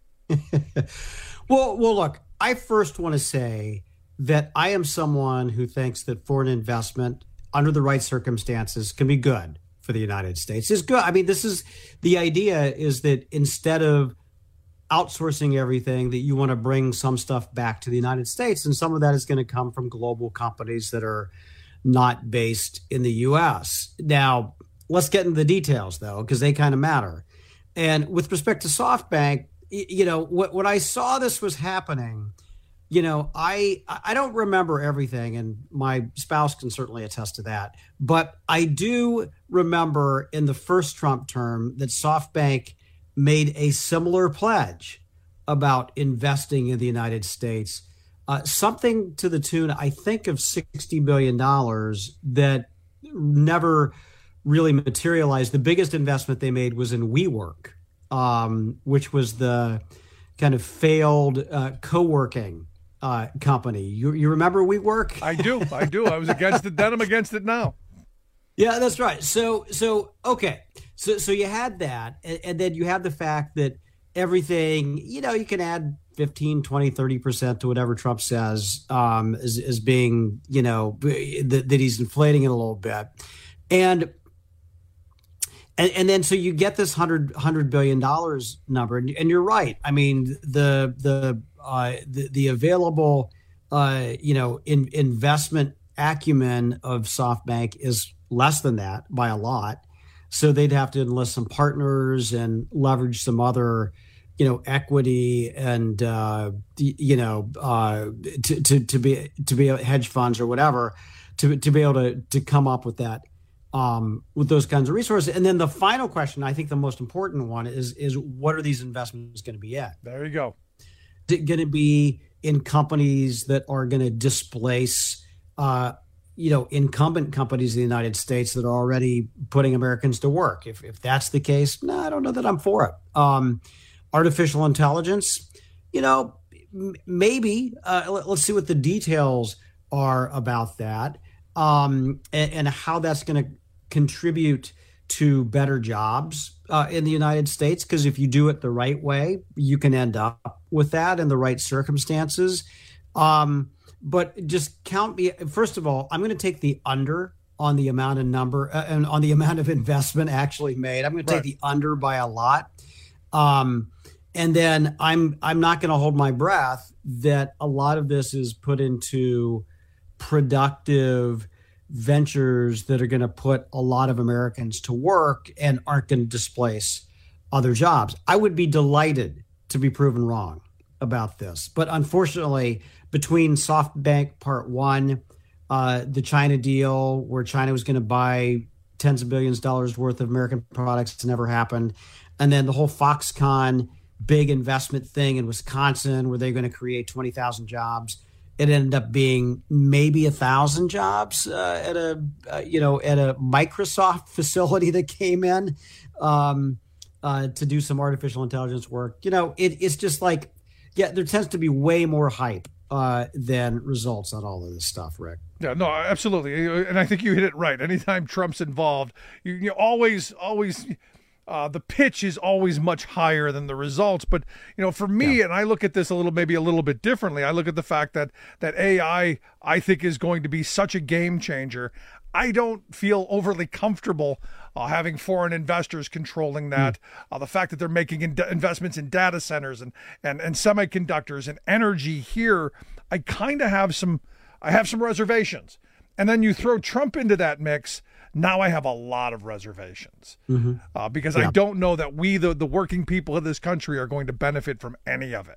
well, well, look, I first want to say that I am someone who thinks that foreign investment under the right circumstances can be good for the United States. It's good. I mean, this is the idea is that instead of outsourcing everything, that you want to bring some stuff back to the United States. And some of that is going to come from global companies that are not based in the U S. Now, let's get into the details, though, because they kind of matter. And with respect to SoftBank, you know, when I saw this was happening, you know, I I don't remember everything, and my spouse can certainly attest to that. But I do remember in the first Trump term that SoftBank made a similar pledge about investing in the United States uh, something to the tune, I think, of sixty billion dollars that never really materialized. The biggest investment they made was in WeWork, um, which was the kind of failed uh, co-working uh, company. You, you remember WeWork? I do. I do. I was against it then. I'm against it now. Yeah, that's right. So, so okay. So, so you had that, and, and then you have the fact that everything, you know, you can add fifteen, twenty, thirty percent to whatever Trump says um, as, as being, you know, that, that he's inflating it a little bit. And, and, and then so you get this hundred, hundred billion dollars number. And, and you're right. I mean, the, the, uh, the, the available, uh, you know, in, investment acumen of SoftBank is less than that by a lot. So they'd have to enlist some partners and leverage some other, you know, equity and, uh, you know, uh, to, to, to be, to be hedge funds or whatever, to, to be able to, to come up with that, um, with those kinds of resources. And then the final question, I think the most important one is, is what are these investments going to be at? There you go. Is it going to be in companies that are going to displace, uh, you know, incumbent companies in the United States that are already putting Americans to work? If if that's the case, no, I don't know that I'm for it. Um, artificial intelligence, you know, m- maybe. Uh, let, let's see what the details are about that, um, and, and how that's going to contribute to better jobs uh, in the United States. Because if you do it the right way, you can end up with that in the right circumstances. Um, But just count me. First of all, I'm going to take the under on the amount of number uh, and on the amount of investment actually made. I'm going to take right. the under by a lot. Um, and then I'm I'm not going to hold my breath that a lot of this is put into productive ventures that are going to put a lot of Americans to work and aren't going to displace other jobs. I would be delighted to be proven wrong about this. But unfortunately, between SoftBank Part One, uh, the China deal where China was going to buy tens of billions of dollars worth of American products, never happened. And then the whole Foxconn big investment thing in Wisconsin where they're going to create twenty thousand jobs. It ended up being maybe a thousand jobs uh, at a, uh, you know, at a Microsoft facility that came in um, uh, to do some artificial intelligence work. You know, it, it's just like, yeah, there tends to be way more hype uh, than results on all of this stuff, Rick. Yeah, no, absolutely. And I think you hit it right. Anytime Trump's involved, you, you always, always, uh, the pitch is always much higher than the results. But, you know, for me, yeah. and I look at this a little, maybe a little bit differently. I look at the fact that, that A I, I think, is going to be such a game changer. I don't feel overly comfortable uh, having foreign investors controlling that. Mm. Uh, the fact that they're making in- investments in data centers and, and, and semiconductors and energy here, I kind of have some, I have some reservations. And then you throw Trump into that mix. Now I have a lot of reservations mm-hmm. uh, because yeah. I don't know that we, the, the working people of this country, are going to benefit from any of it.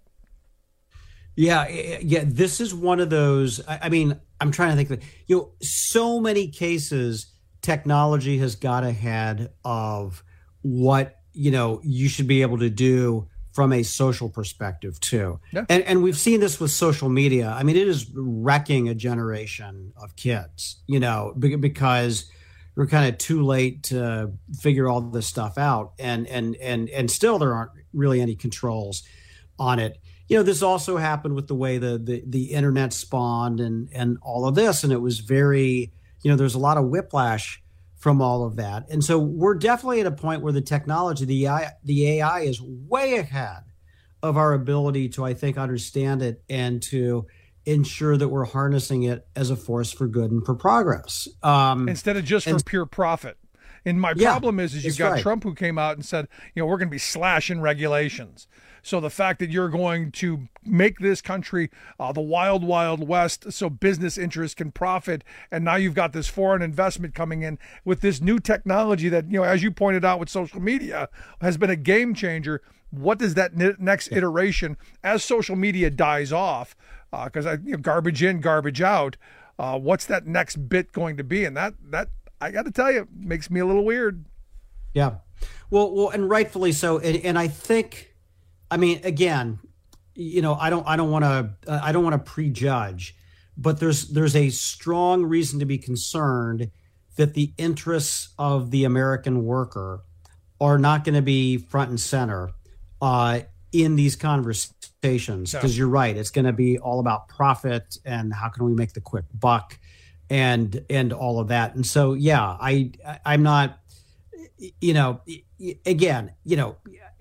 Yeah, yeah. This is one of those. I, I mean, I'm trying to think of it. You know, so many cases, technology has got ahead of what, you know, you should be able to do from a social perspective too. Yeah. And and we've seen this with social media. I mean, it is wrecking a generation of kids, you know, because we're kind of too late to figure all this stuff out. And and and and still there aren't really any controls on it. You know, this also happened with the way the, the, the internet spawned and, and all of this. And it was very, you know, there's a lot of whiplash from all of that. And so we're definitely at a point where the technology, the A I, the A I is way ahead of our ability to, I think, understand it and to ensure that we're harnessing it as a force for good and for progress. Um, Instead of just and, for pure profit. And my yeah, problem is, is you've got right. Trump who came out and said, you know, we're going to be slashing regulations. So the fact that you're going to make this country uh, the wild, wild west so business interests can profit. And now you've got this foreign investment coming in with this new technology that, you know, as you pointed out with social media, has been a game changer. What does that ne- next yeah. iteration, as social media dies off, because uh, I you know, garbage in, garbage out, uh, what's that next bit going to be? And that, that I got to tell you, makes me a little weird. Yeah. Well, well, and rightfully so. And, and I think, I mean, again, you know, I don't I don't want to uh, I don't want to prejudge, but there's there's a strong reason to be concerned that the interests of the American worker are not going to be front and center uh, in these conversations. Because you're right, it's going to be all about profit and how can we make the quick buck, and and all of that. And so, yeah, I I'm not, you know, again, you know,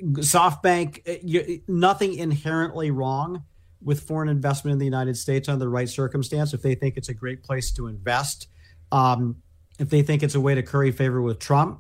SoftBank, nothing inherently wrong with foreign investment in the United States under the right circumstance. If they think it's a great place to invest, um, if they think it's a way to curry favor with Trump,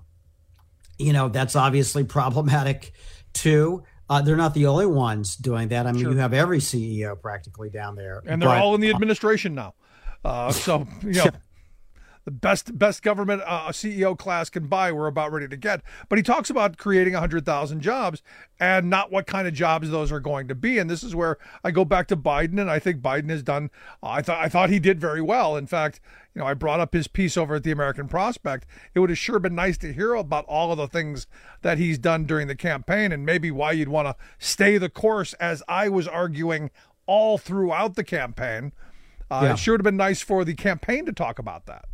you know, that's obviously problematic too. Uh, they're not the only ones doing that. I mean, Sure. you have every C E O practically down there. And they're But- all in the administration now. Uh, so, you know, the best best government uh, a C E O class can buy, we're about ready to get. But he talks about creating one hundred thousand jobs and not what kind of jobs those are going to be. And this is where I go back to Biden, and I think Biden has done, uh, I thought I thought he did very well. In fact, you know, I brought up his piece over at the American Prospect. It would have sure been nice to hear about all of the things that he's done during the campaign and maybe why you'd want to stay the course, as I was arguing all throughout the campaign. Uh, Yeah. It sure would have been nice for the campaign to talk about that.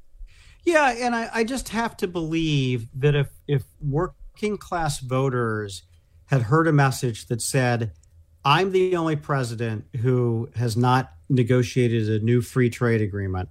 Yeah, and I, I just have to believe that if if working class voters had heard a message that said, I'm the only president who has not negotiated a new free trade agreement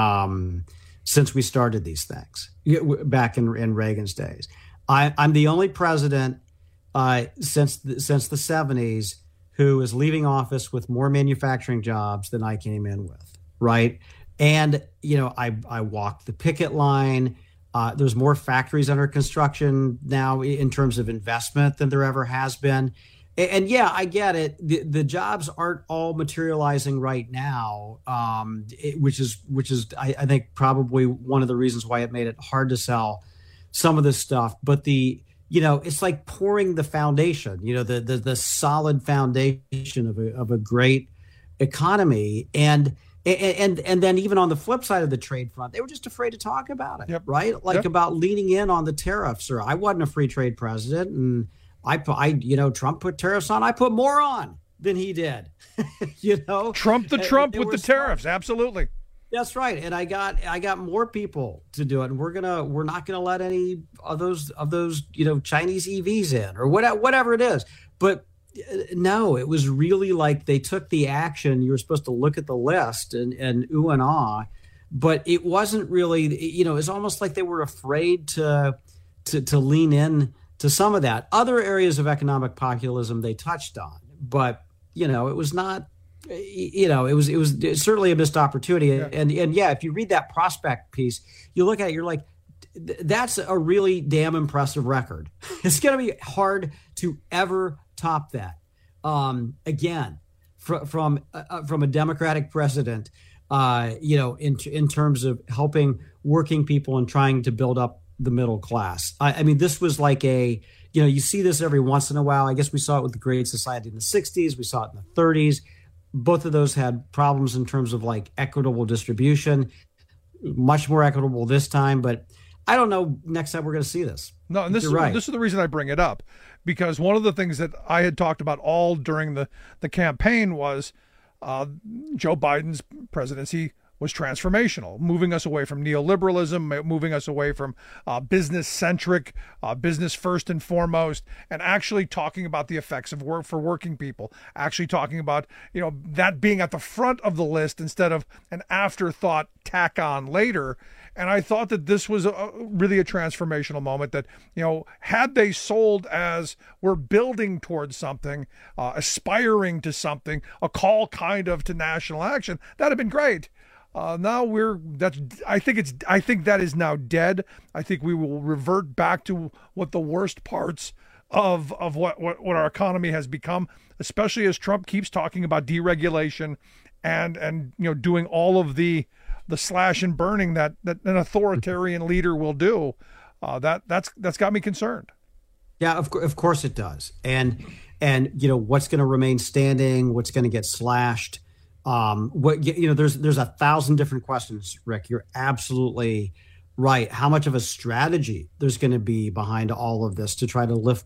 um, since we started these things back in, in Reagan's days. I, I'm the only president uh, since the, since the seventies who is leaving office with more manufacturing jobs than I came in with, right? And, you know, I, I walked the picket line. Uh, there's more factories under construction now in terms of investment than there ever has been. And, and yeah, I get it. The, the jobs aren't all materializing right now, um, it, which is, which is I, I think, probably one of the reasons why it made it hard to sell some of this stuff. But the, you know, it's like pouring the foundation, you know, the the, the solid foundation of a, of a great economy. And And and then even on the flip side of the trade front, they were just afraid to talk about it, Yep. right? Like Yep. about leaning in on the tariffs. Or I wasn't a free trade president, and I put, I you know, Trump put tariffs on. I put more on than he did. you know, Trump the And Trump they with were the smart. tariffs. Absolutely. That's right. And I got I got more people to do it, and we're gonna we're not gonna let any of those of those you know Chinese E Vs in or whatever whatever it is. But uh, no, it was really like they took the action. You were supposed to look at the list and and ooh and ah, but it wasn't really. You know, it's almost like they were afraid to to to lean in to some of that. Other areas of economic populism they touched on, but you know, it was not. You know, it was it was certainly a missed opportunity. Yeah. And and yeah, if you read that prospect piece, you look at it, you're like, th- that's a really damn impressive record. It's going to be hard to ever top that. Um, again, fr- from uh, from a Democratic president, uh, you know, in in terms of helping working people and trying to build up the middle class. I, I mean, this was like a, you know, you see this every once in a while. I guess we saw it with the Great Society in the sixties. We saw it in the thirties. Both of those had problems in terms of like equitable distribution, much more equitable this time. But I don't know next time we're going to see this. No, and this You're is right. this is the reason I bring it up, because one of the things that I had talked about all during the the campaign was uh, Joe Biden's presidency was transformational, moving us away from neoliberalism, moving us away from uh, business-centric, uh, business first and foremost, and actually talking about the effects of work for working people, actually talking about, you know, that being at the front of the list instead of an afterthought tack on later. And I thought that this was a, really a transformational moment that, you know, had they sold as we're building towards something, uh, aspiring to something, a call kind of to national action, that'd have been great. Uh, now we're that's I think it's I think that is now dead. I think we will revert back to what the worst parts of of what, what, what our economy has become, especially as Trump keeps talking about deregulation and and you know doing all of the the slash and burning that, that an authoritarian leader will do. Uh, that that's that's got me concerned. Yeah, of, cour- of course it does. And and you know what's going to remain standing, what's going to get slashed. Um, what you know, there's there's a thousand different questions, Rick. You're absolutely right. How much of a strategy there's going to be behind all of this to try to lift up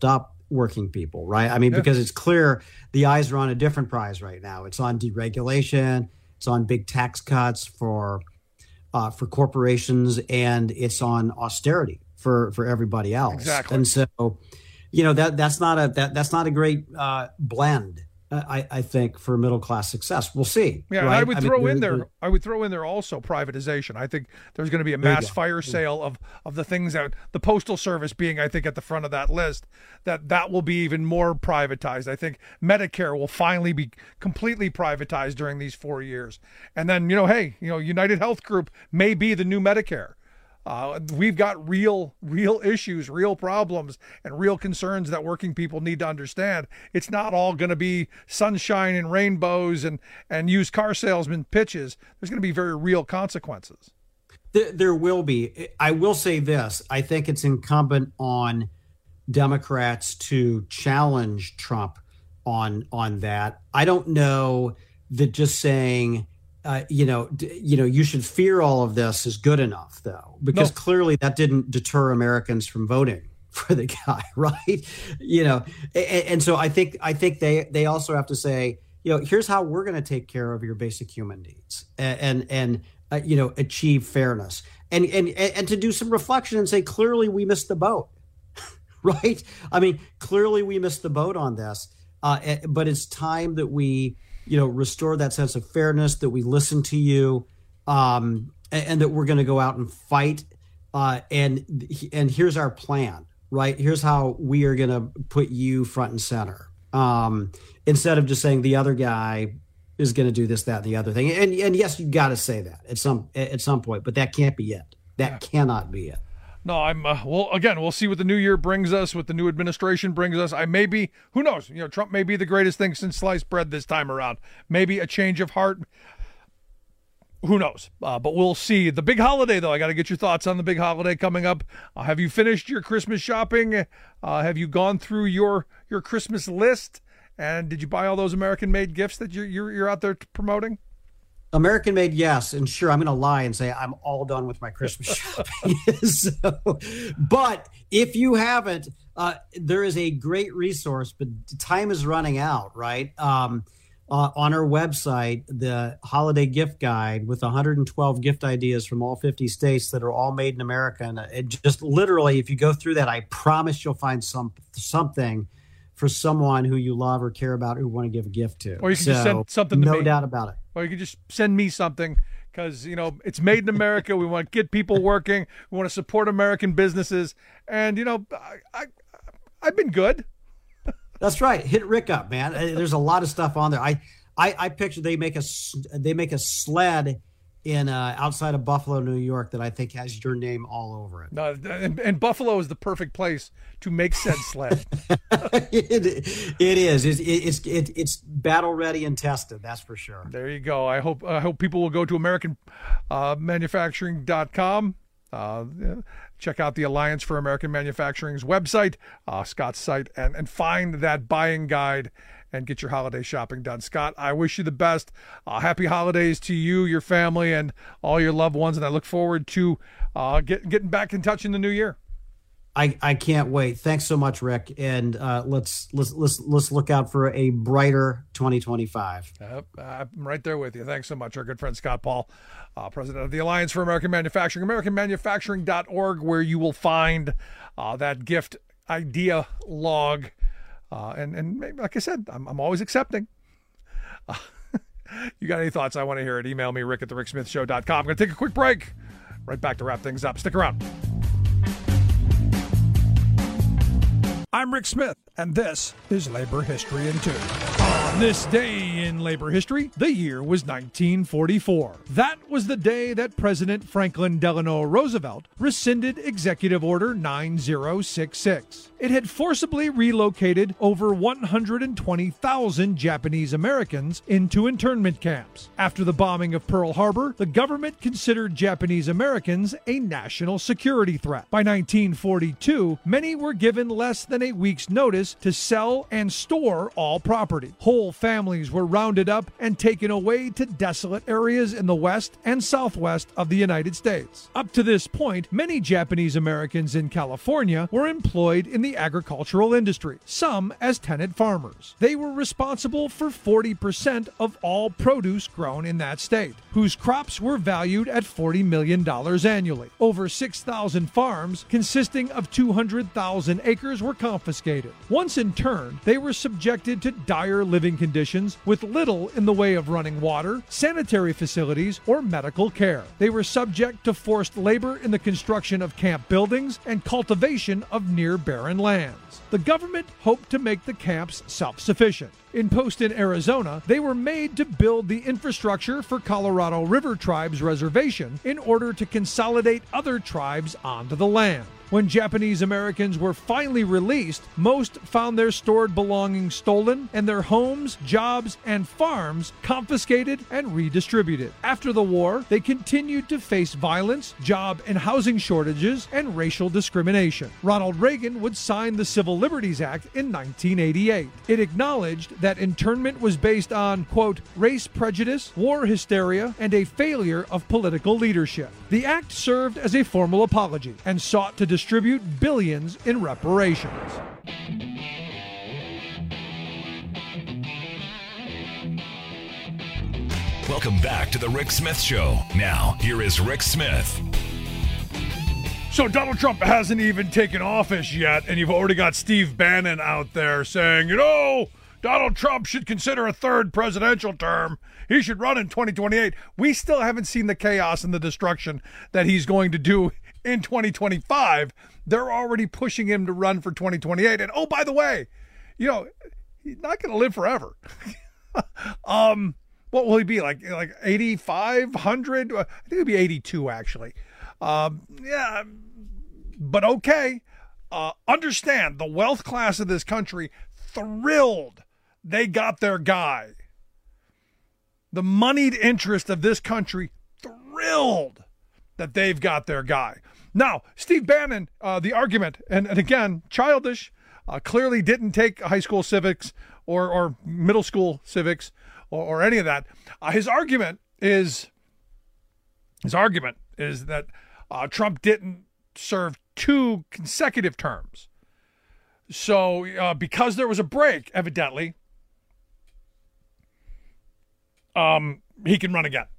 working people, right? I mean, yeah. because it's clear the eyes are on a different prize right now. It's on deregulation, it's on big tax cuts for uh, for corporations, and it's on austerity for for everybody else. Exactly. And so, you know, that that's not a that that's not a great uh, blend. I, I think for middle class success, we'll see. Yeah, right? I would I throw mean, in there, there. I would throw in there also privatization. I think there's going to be a mass fire sale of of the things that the Postal Service being, I think, at the front of that list. That that will be even more privatized. I think Medicare will finally be completely privatized during these four years. And then you know, hey, you know, United Health Group may be the new Medicare. Uh, we've got real, real issues, real problems, and real concerns that working people need to understand. It's not all going to be sunshine and rainbows and, and used car salesman pitches. There's going to be very real consequences. There, there will be. I will say this. I think it's incumbent on Democrats to challenge Trump on, on that. I don't know that just saying... Uh, you know, d- you know, you should fear all of this is good enough, though, because no. clearly that didn't deter Americans from voting for the guy, right? You know, and, and so I think I think they they also have to say, you know, here's how we're going to take care of your basic human needs and and, and uh, you know, achieve fairness and, and and to do some reflection and say clearly we missed the boat, right? I mean, clearly we missed the boat on this, uh, but it's time that we. you know, restore that sense of fairness, that we listen to you, um, and, and that we're going to go out and fight. Uh, and and here's our plan, right? Here's how we are going to put you front and center, um, instead of just saying the other guy is going to do this, that, and the other thing. And and yes, you got to say that at some at some point, but that can't be it. That yeah. cannot be it. No, I'm, uh, well, again, we'll see what the new year brings us, what the new administration brings us. I may be, who knows, you know, Trump may be the greatest thing since sliced bread this time around. Maybe a change of heart. Who knows? Uh, but we'll see. The big holiday, though, I got to get your thoughts on the big holiday coming up. Uh, have you finished your Christmas shopping? Uh, have you gone through your, your Christmas list? And did you buy all those American-made gifts that you're, you're, you're out there promoting? American made, yes. And sure, I'm going to lie and say I'm all done with my Christmas shopping. so, but if you haven't, uh, there is a great resource, but time is running out, right? Um, uh, on our website, the holiday gift guide with one hundred twelve gift ideas from all fifty states that are all made in America. And it just literally, if you go through that, I promise you'll find some something for someone who you love or care about who want to give a gift to. Or you can so, just send something to no me. No doubt about it. Or you can just send me something because, you know, it's made in America. We want to get people working. We want to support American businesses. And, you know, I, I, I've been good. That's right. Hit Rick up, man. There's a lot of stuff on there. I, I, I picture they make a, they make a sled in uh, outside of Buffalo, New York, that I think has your name all over it. No, and, and Buffalo is the perfect place to make said sled. it, it is. It's it's it, it's battle ready and tested. That's for sure. There you go. I hope I hope people will go to American Manufacturing dot com. Uh, check out the Alliance for American Manufacturing's website, uh, Scott's site, and and find that buying guide. And get your holiday shopping done. Scott, I wish you the best. Uh, happy holidays to you, your family, and all your loved ones. And I look forward to uh, get, getting back in touch in the new year. I, I can't wait. Thanks so much, Rick. And uh, let's let's let's let's look out for a brighter twenty twenty-five. Yep, I'm right there with you. Thanks so much, our good friend Scott Paul, uh, president of the Alliance for American Manufacturing, American Manufacturing dot org, where you will find uh, that gift idea log. Uh, and, and maybe, like I said, I'm, I'm always accepting. Uh, you got any thoughts? I want to hear it. Email me, rick at the rick smith show dot com. I'm going to take a quick break. Right back to wrap things up. Stick around. I'm Rick Smith, and this is Labor History in Two. On this day in labor history, the year was nineteen forty-four. That was the day that President Franklin Delano Roosevelt rescinded Executive Order nine zero six six. It had forcibly relocated over one hundred twenty thousand Japanese Americans into internment camps. After the bombing of Pearl Harbor, the government considered Japanese Americans a national security threat. By nineteen forty-two, many were given less than a week's notice to sell and store all property. Whole families were rounded up and taken away to desolate areas in the west and southwest of the United States. Up to this point, many Japanese Americans in California were employed in the agricultural industry, some as tenant farmers. They were responsible for forty percent of all produce grown in that state, whose crops were valued at forty million dollars annually. Over six thousand farms consisting of two hundred thousand acres were confiscated. Once interned, they were subjected to dire living conditions with little in the way of running water, sanitary facilities, or medical care. They were subject to forced labor in the construction of camp buildings and cultivation of near barren lands. The government hoped to make the camps self-sufficient. In Poston, Arizona, they were made to build the infrastructure for Colorado River Tribe's reservation in order to consolidate other tribes onto the land. When Japanese Americans were finally released, most found their stored belongings stolen and their homes, jobs, and farms confiscated and redistributed. After the war, they continued to face violence, job and housing shortages, and racial discrimination. Ronald Reagan would sign the Civil Liberties Act in nineteen eighty-eight. It acknowledged that internment was based on, quote, race prejudice, war hysteria, and a failure of political leadership. The act served as a formal apology and sought to distribute billions in reparations. Welcome back to the Rick Smith Show. Now, here is Rick Smith. So Donald Trump hasn't even taken office yet, and you've already got Steve Bannon out there saying, you know, Donald Trump should consider a third presidential term. He should run in twenty twenty-eight. We still haven't seen the chaos and the destruction that he's going to do in twenty twenty-five. They're already pushing him to run for twenty twenty-eight. And oh, by the way, you know, he's not going to live forever. um, what will he be, like like eighty-five, one hundred? I think he'll be eighty-two, actually. Um, yeah, but okay. Uh, understand, the wealth class of this country thrilled they got their guy. The moneyed interest of this country thrilled that they've got their guy. Now, Steve Bannon, uh, the argument, and, and again, childish, uh, clearly didn't take high school civics or, or middle school civics or, or any of that. Uh, his argument is, his argument is that uh, Trump didn't serve two consecutive terms. So uh, because there was a break, evidently, um, he can run again.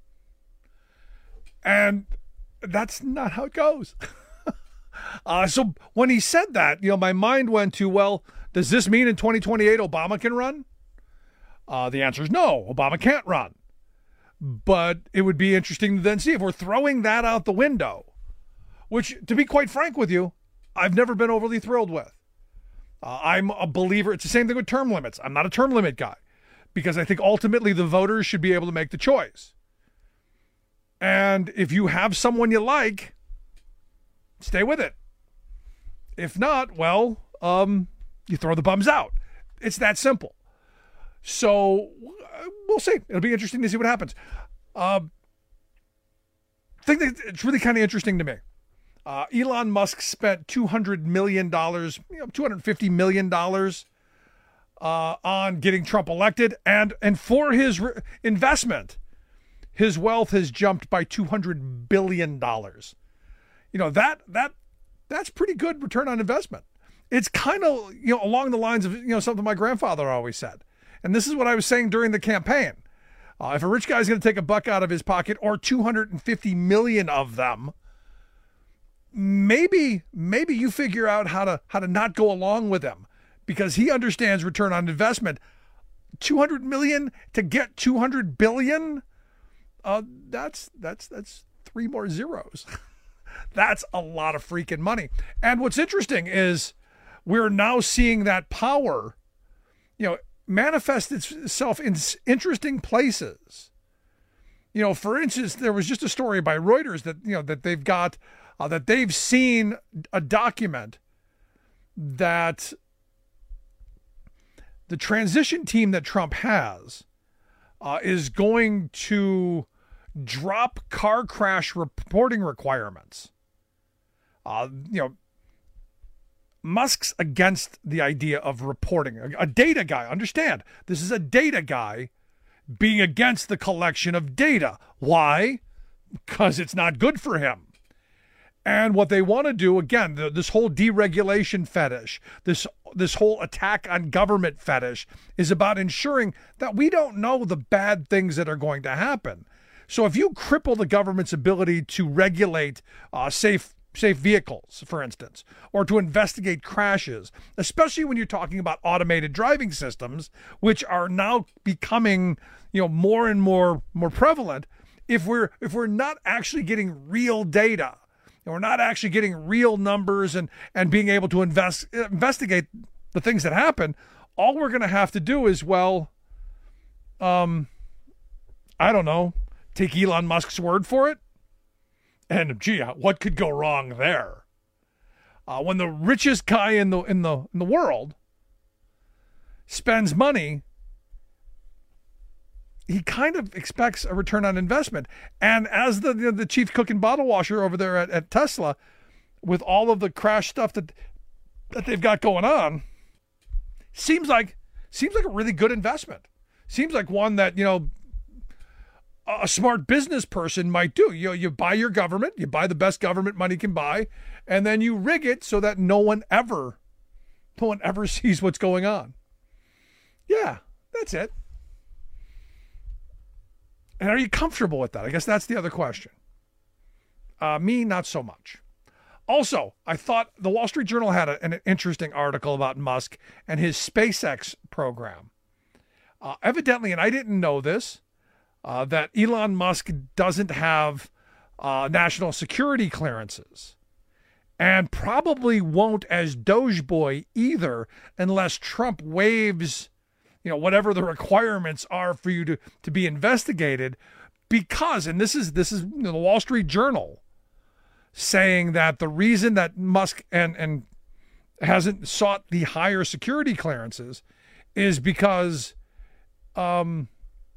And that's not how it goes. uh, so when he said that, you know, my mind went to, well, does this mean in twenty twenty-eight Obama can run? Uh, the answer is no, Obama can't run. But it would be interesting to then see if we're throwing that out the window, which, to be quite frank with you, I've never been overly thrilled with. Uh, I'm a believer. It's the same thing with term limits. I'm not a term limit guy because I think ultimately the voters should be able to make the choice. And if you have someone you like, stay with it. If not, well, um, you throw the bums out. It's that simple. So we'll see. It'll be interesting to see what happens. Uh, I think that it's really kind of interesting to me. Uh, Elon Musk spent two hundred million dollars, you know, two hundred fifty million dollars uh, on getting Trump elected. And, and for his re- investment, his wealth has jumped by two hundred billion dollars. You know, that that that's pretty good return on investment. It's kind of, you know, along the lines of, you know, something my grandfather always said. And this is what I was saying during the campaign. Uh, if a rich guy's going to take a buck out of his pocket, or two hundred fifty million of them, maybe maybe you figure out how to how to not go along with him, because he understands return on investment. two hundred million to get two hundred billion, uh, that's that's that's three more zeros. That's a lot of freaking money. And what's interesting is we're now seeing that power, you know, manifest itself in interesting places. You know, for instance, there was just a story by Reuters that, you know, that they've got, uh, that they've seen a document that the transition team that Trump has uh, is going to drop car crash reporting requirements. Uh, you know, Musk's against the idea of reporting. A, a data guy, understand, this is a data guy being against the collection of data. Why? Because it's not good for him. And what they want to do, again, the, this whole deregulation fetish, this this whole attack on government fetish is about ensuring that we don't know the bad things that are going to happen. So if you cripple the government's ability to regulate uh, safe safe vehicles, for instance, or to investigate crashes, especially when you're talking about automated driving systems, which are now becoming, you know, more and more more prevalent, if we're if we're not actually getting real data, and we're not actually getting real numbers and, and being able to invest, investigate the things that happen, all we're going to have to do is, well, um, I don't know, take Elon Musk's word for it. And gee, what could go wrong there? Uh, when the richest guy in the in the in the world spends money, he kind of expects a return on investment. And as the the, the chief cook and bottle washer over there at, at Tesla, with all of the crash stuff that that they've got going on, seems like seems like a really good investment. Seems like one that, you know, a smart business person might do. You know, you buy your government, you buy the best government money can buy, and then you rig it so that no one ever, no one ever sees what's going on. Yeah, that's it. And are you comfortable with that? I guess that's the other question. Uh, me, not so much. Also, I thought the Wall Street Journal had a, an interesting article about Musk and his SpaceX program. Uh, evidently, and I didn't know this, uh, that Elon Musk doesn't have uh, national security clearances and probably won't as Doge Boy either unless Trump waives, you know, whatever the requirements are for you to, to be investigated, because, and this is, this is you know, the Wall Street Journal saying that the reason that Musk and, and hasn't sought the higher security clearances is because um,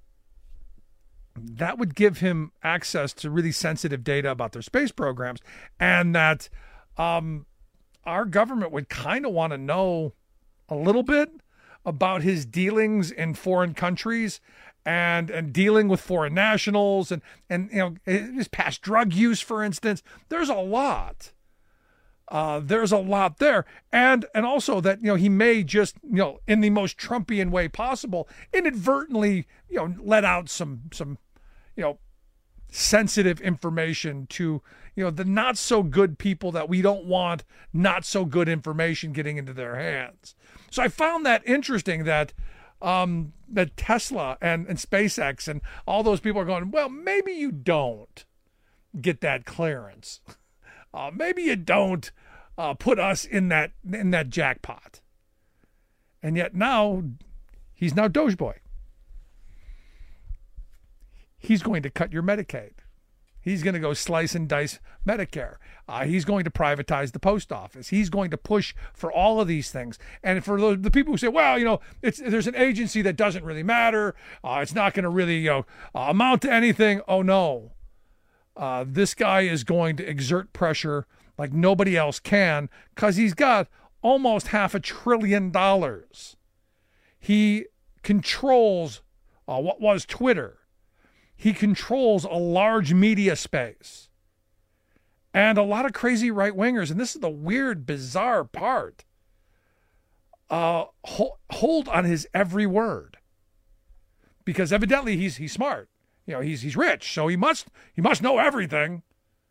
that would give him access to really sensitive data about their space programs, and that um, our government would kind of want to know a little bit about his dealings in foreign countries and and dealing with foreign nationals and, and you know, his past drug use, for instance. There's a lot. Uh, there's a lot there. And and also that, you know, he may just, you know, in the most Trumpian way possible, inadvertently, you know, let out some, some you know, sensitive information to, you know, the not so good people that we don't want not so good information getting into their hands. So I found that interesting that um, that Tesla and, and SpaceX and all those people are going, well, maybe you don't get that clearance. Uh, maybe you don't uh, put us in that in that jackpot. And yet now he's now Doge Boy. He's going to cut your Medicaid. He's going to go slice and dice Medicare. Uh, he's going to privatize the post office. He's going to push for all of these things. And for the, the people who say, well, you know, it's there's an agency that doesn't really matter. Uh, it's not going to really, you know, uh, amount to anything. Oh, no. Uh, this guy is going to exert pressure like nobody else can because he's got almost half a trillion dollars. He controls uh, what was Twitter. He controls a large media space and a lot of crazy right-wingers. And this is the weird, bizarre part. Uh, hold, hold on his every word, because evidently he's he's smart. You know, he's he's rich, so he must he must know everything.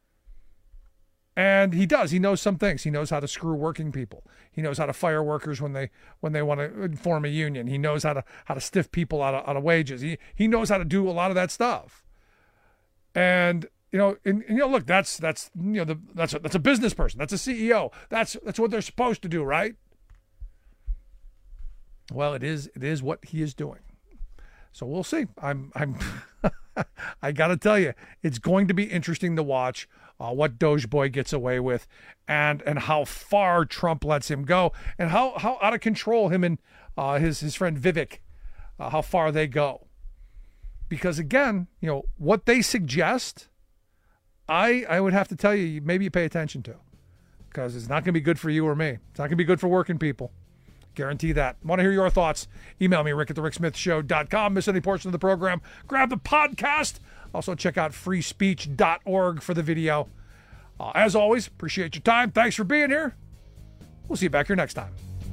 And he does. He knows some things. He knows how to screw working people. He knows how to fire workers when they when they want to form a union. He knows how to how to stiff people out of, out of wages. He he knows how to do a lot of that stuff. And you know, and, and you know, look, that's that's you know, the, that's a, that's a business person. That's a C E O. That's that's what they're supposed to do, right? Well, it is it is what he is doing. So we'll see. I'm I'm I got to tell you, it's going to be interesting to watch uh, what Doge Boy gets away with, and and how far Trump lets him go, and how how out of control him and uh, his his friend Vivek, uh, how far they go. Because again, you know, what they suggest, I I would have to tell you, maybe you pay attention to, because it's not going to be good for you or me. It's not going to be good for working people. Guarantee that. Want to hear your thoughts? Email me, rick at the rick smith show dot com. Miss any portion of the program, grab the podcast. Also, check out free speech dot org for the video. Uh, as always, appreciate your time. Thanks for being here. We'll see you back here next time.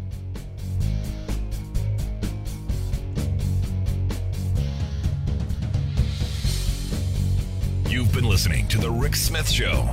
You've been listening to The Rick Smith Show.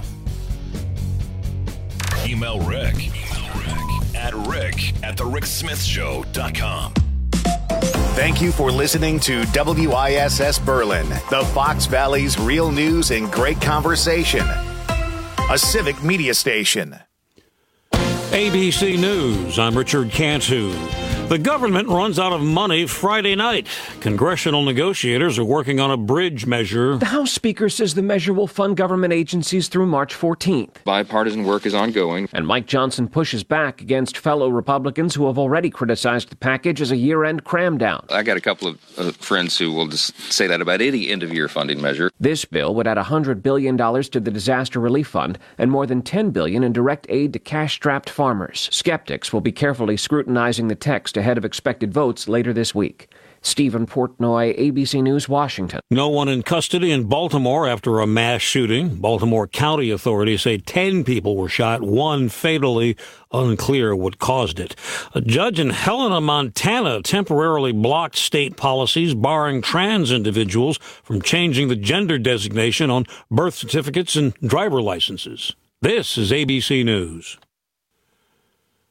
Email Rick, Email Rick at rick at the rick smith show dot com. Thank you for listening to W I S S Berlin, the Fox Valley's real news and great conversation. A civic media station. A B C News, I'm Richard Cantu. The government runs out of money Friday night. Congressional negotiators are working on a bridge measure. The House Speaker says the measure will fund government agencies through March fourteenth. Bipartisan work is ongoing. And Mike Johnson pushes back against fellow Republicans who have already criticized the package as a year-end cram-down. I got a couple of uh, friends who will just say that about any end-of-year funding measure. This bill would add one hundred billion dollars to the Disaster Relief Fund and more than ten billion dollars in direct aid to cash-strapped farmers. Skeptics will be carefully scrutinizing the text ahead of expected votes later this week. Stephen Portnoy, A B C News, Washington. No one in custody in Baltimore after a mass shooting. Baltimore County authorities say ten people were shot, one fatally. Unclear what caused it. A judge in Helena, Montana temporarily blocked state policies barring trans individuals from changing the gender designation on birth certificates and driver licenses. This is A B C News.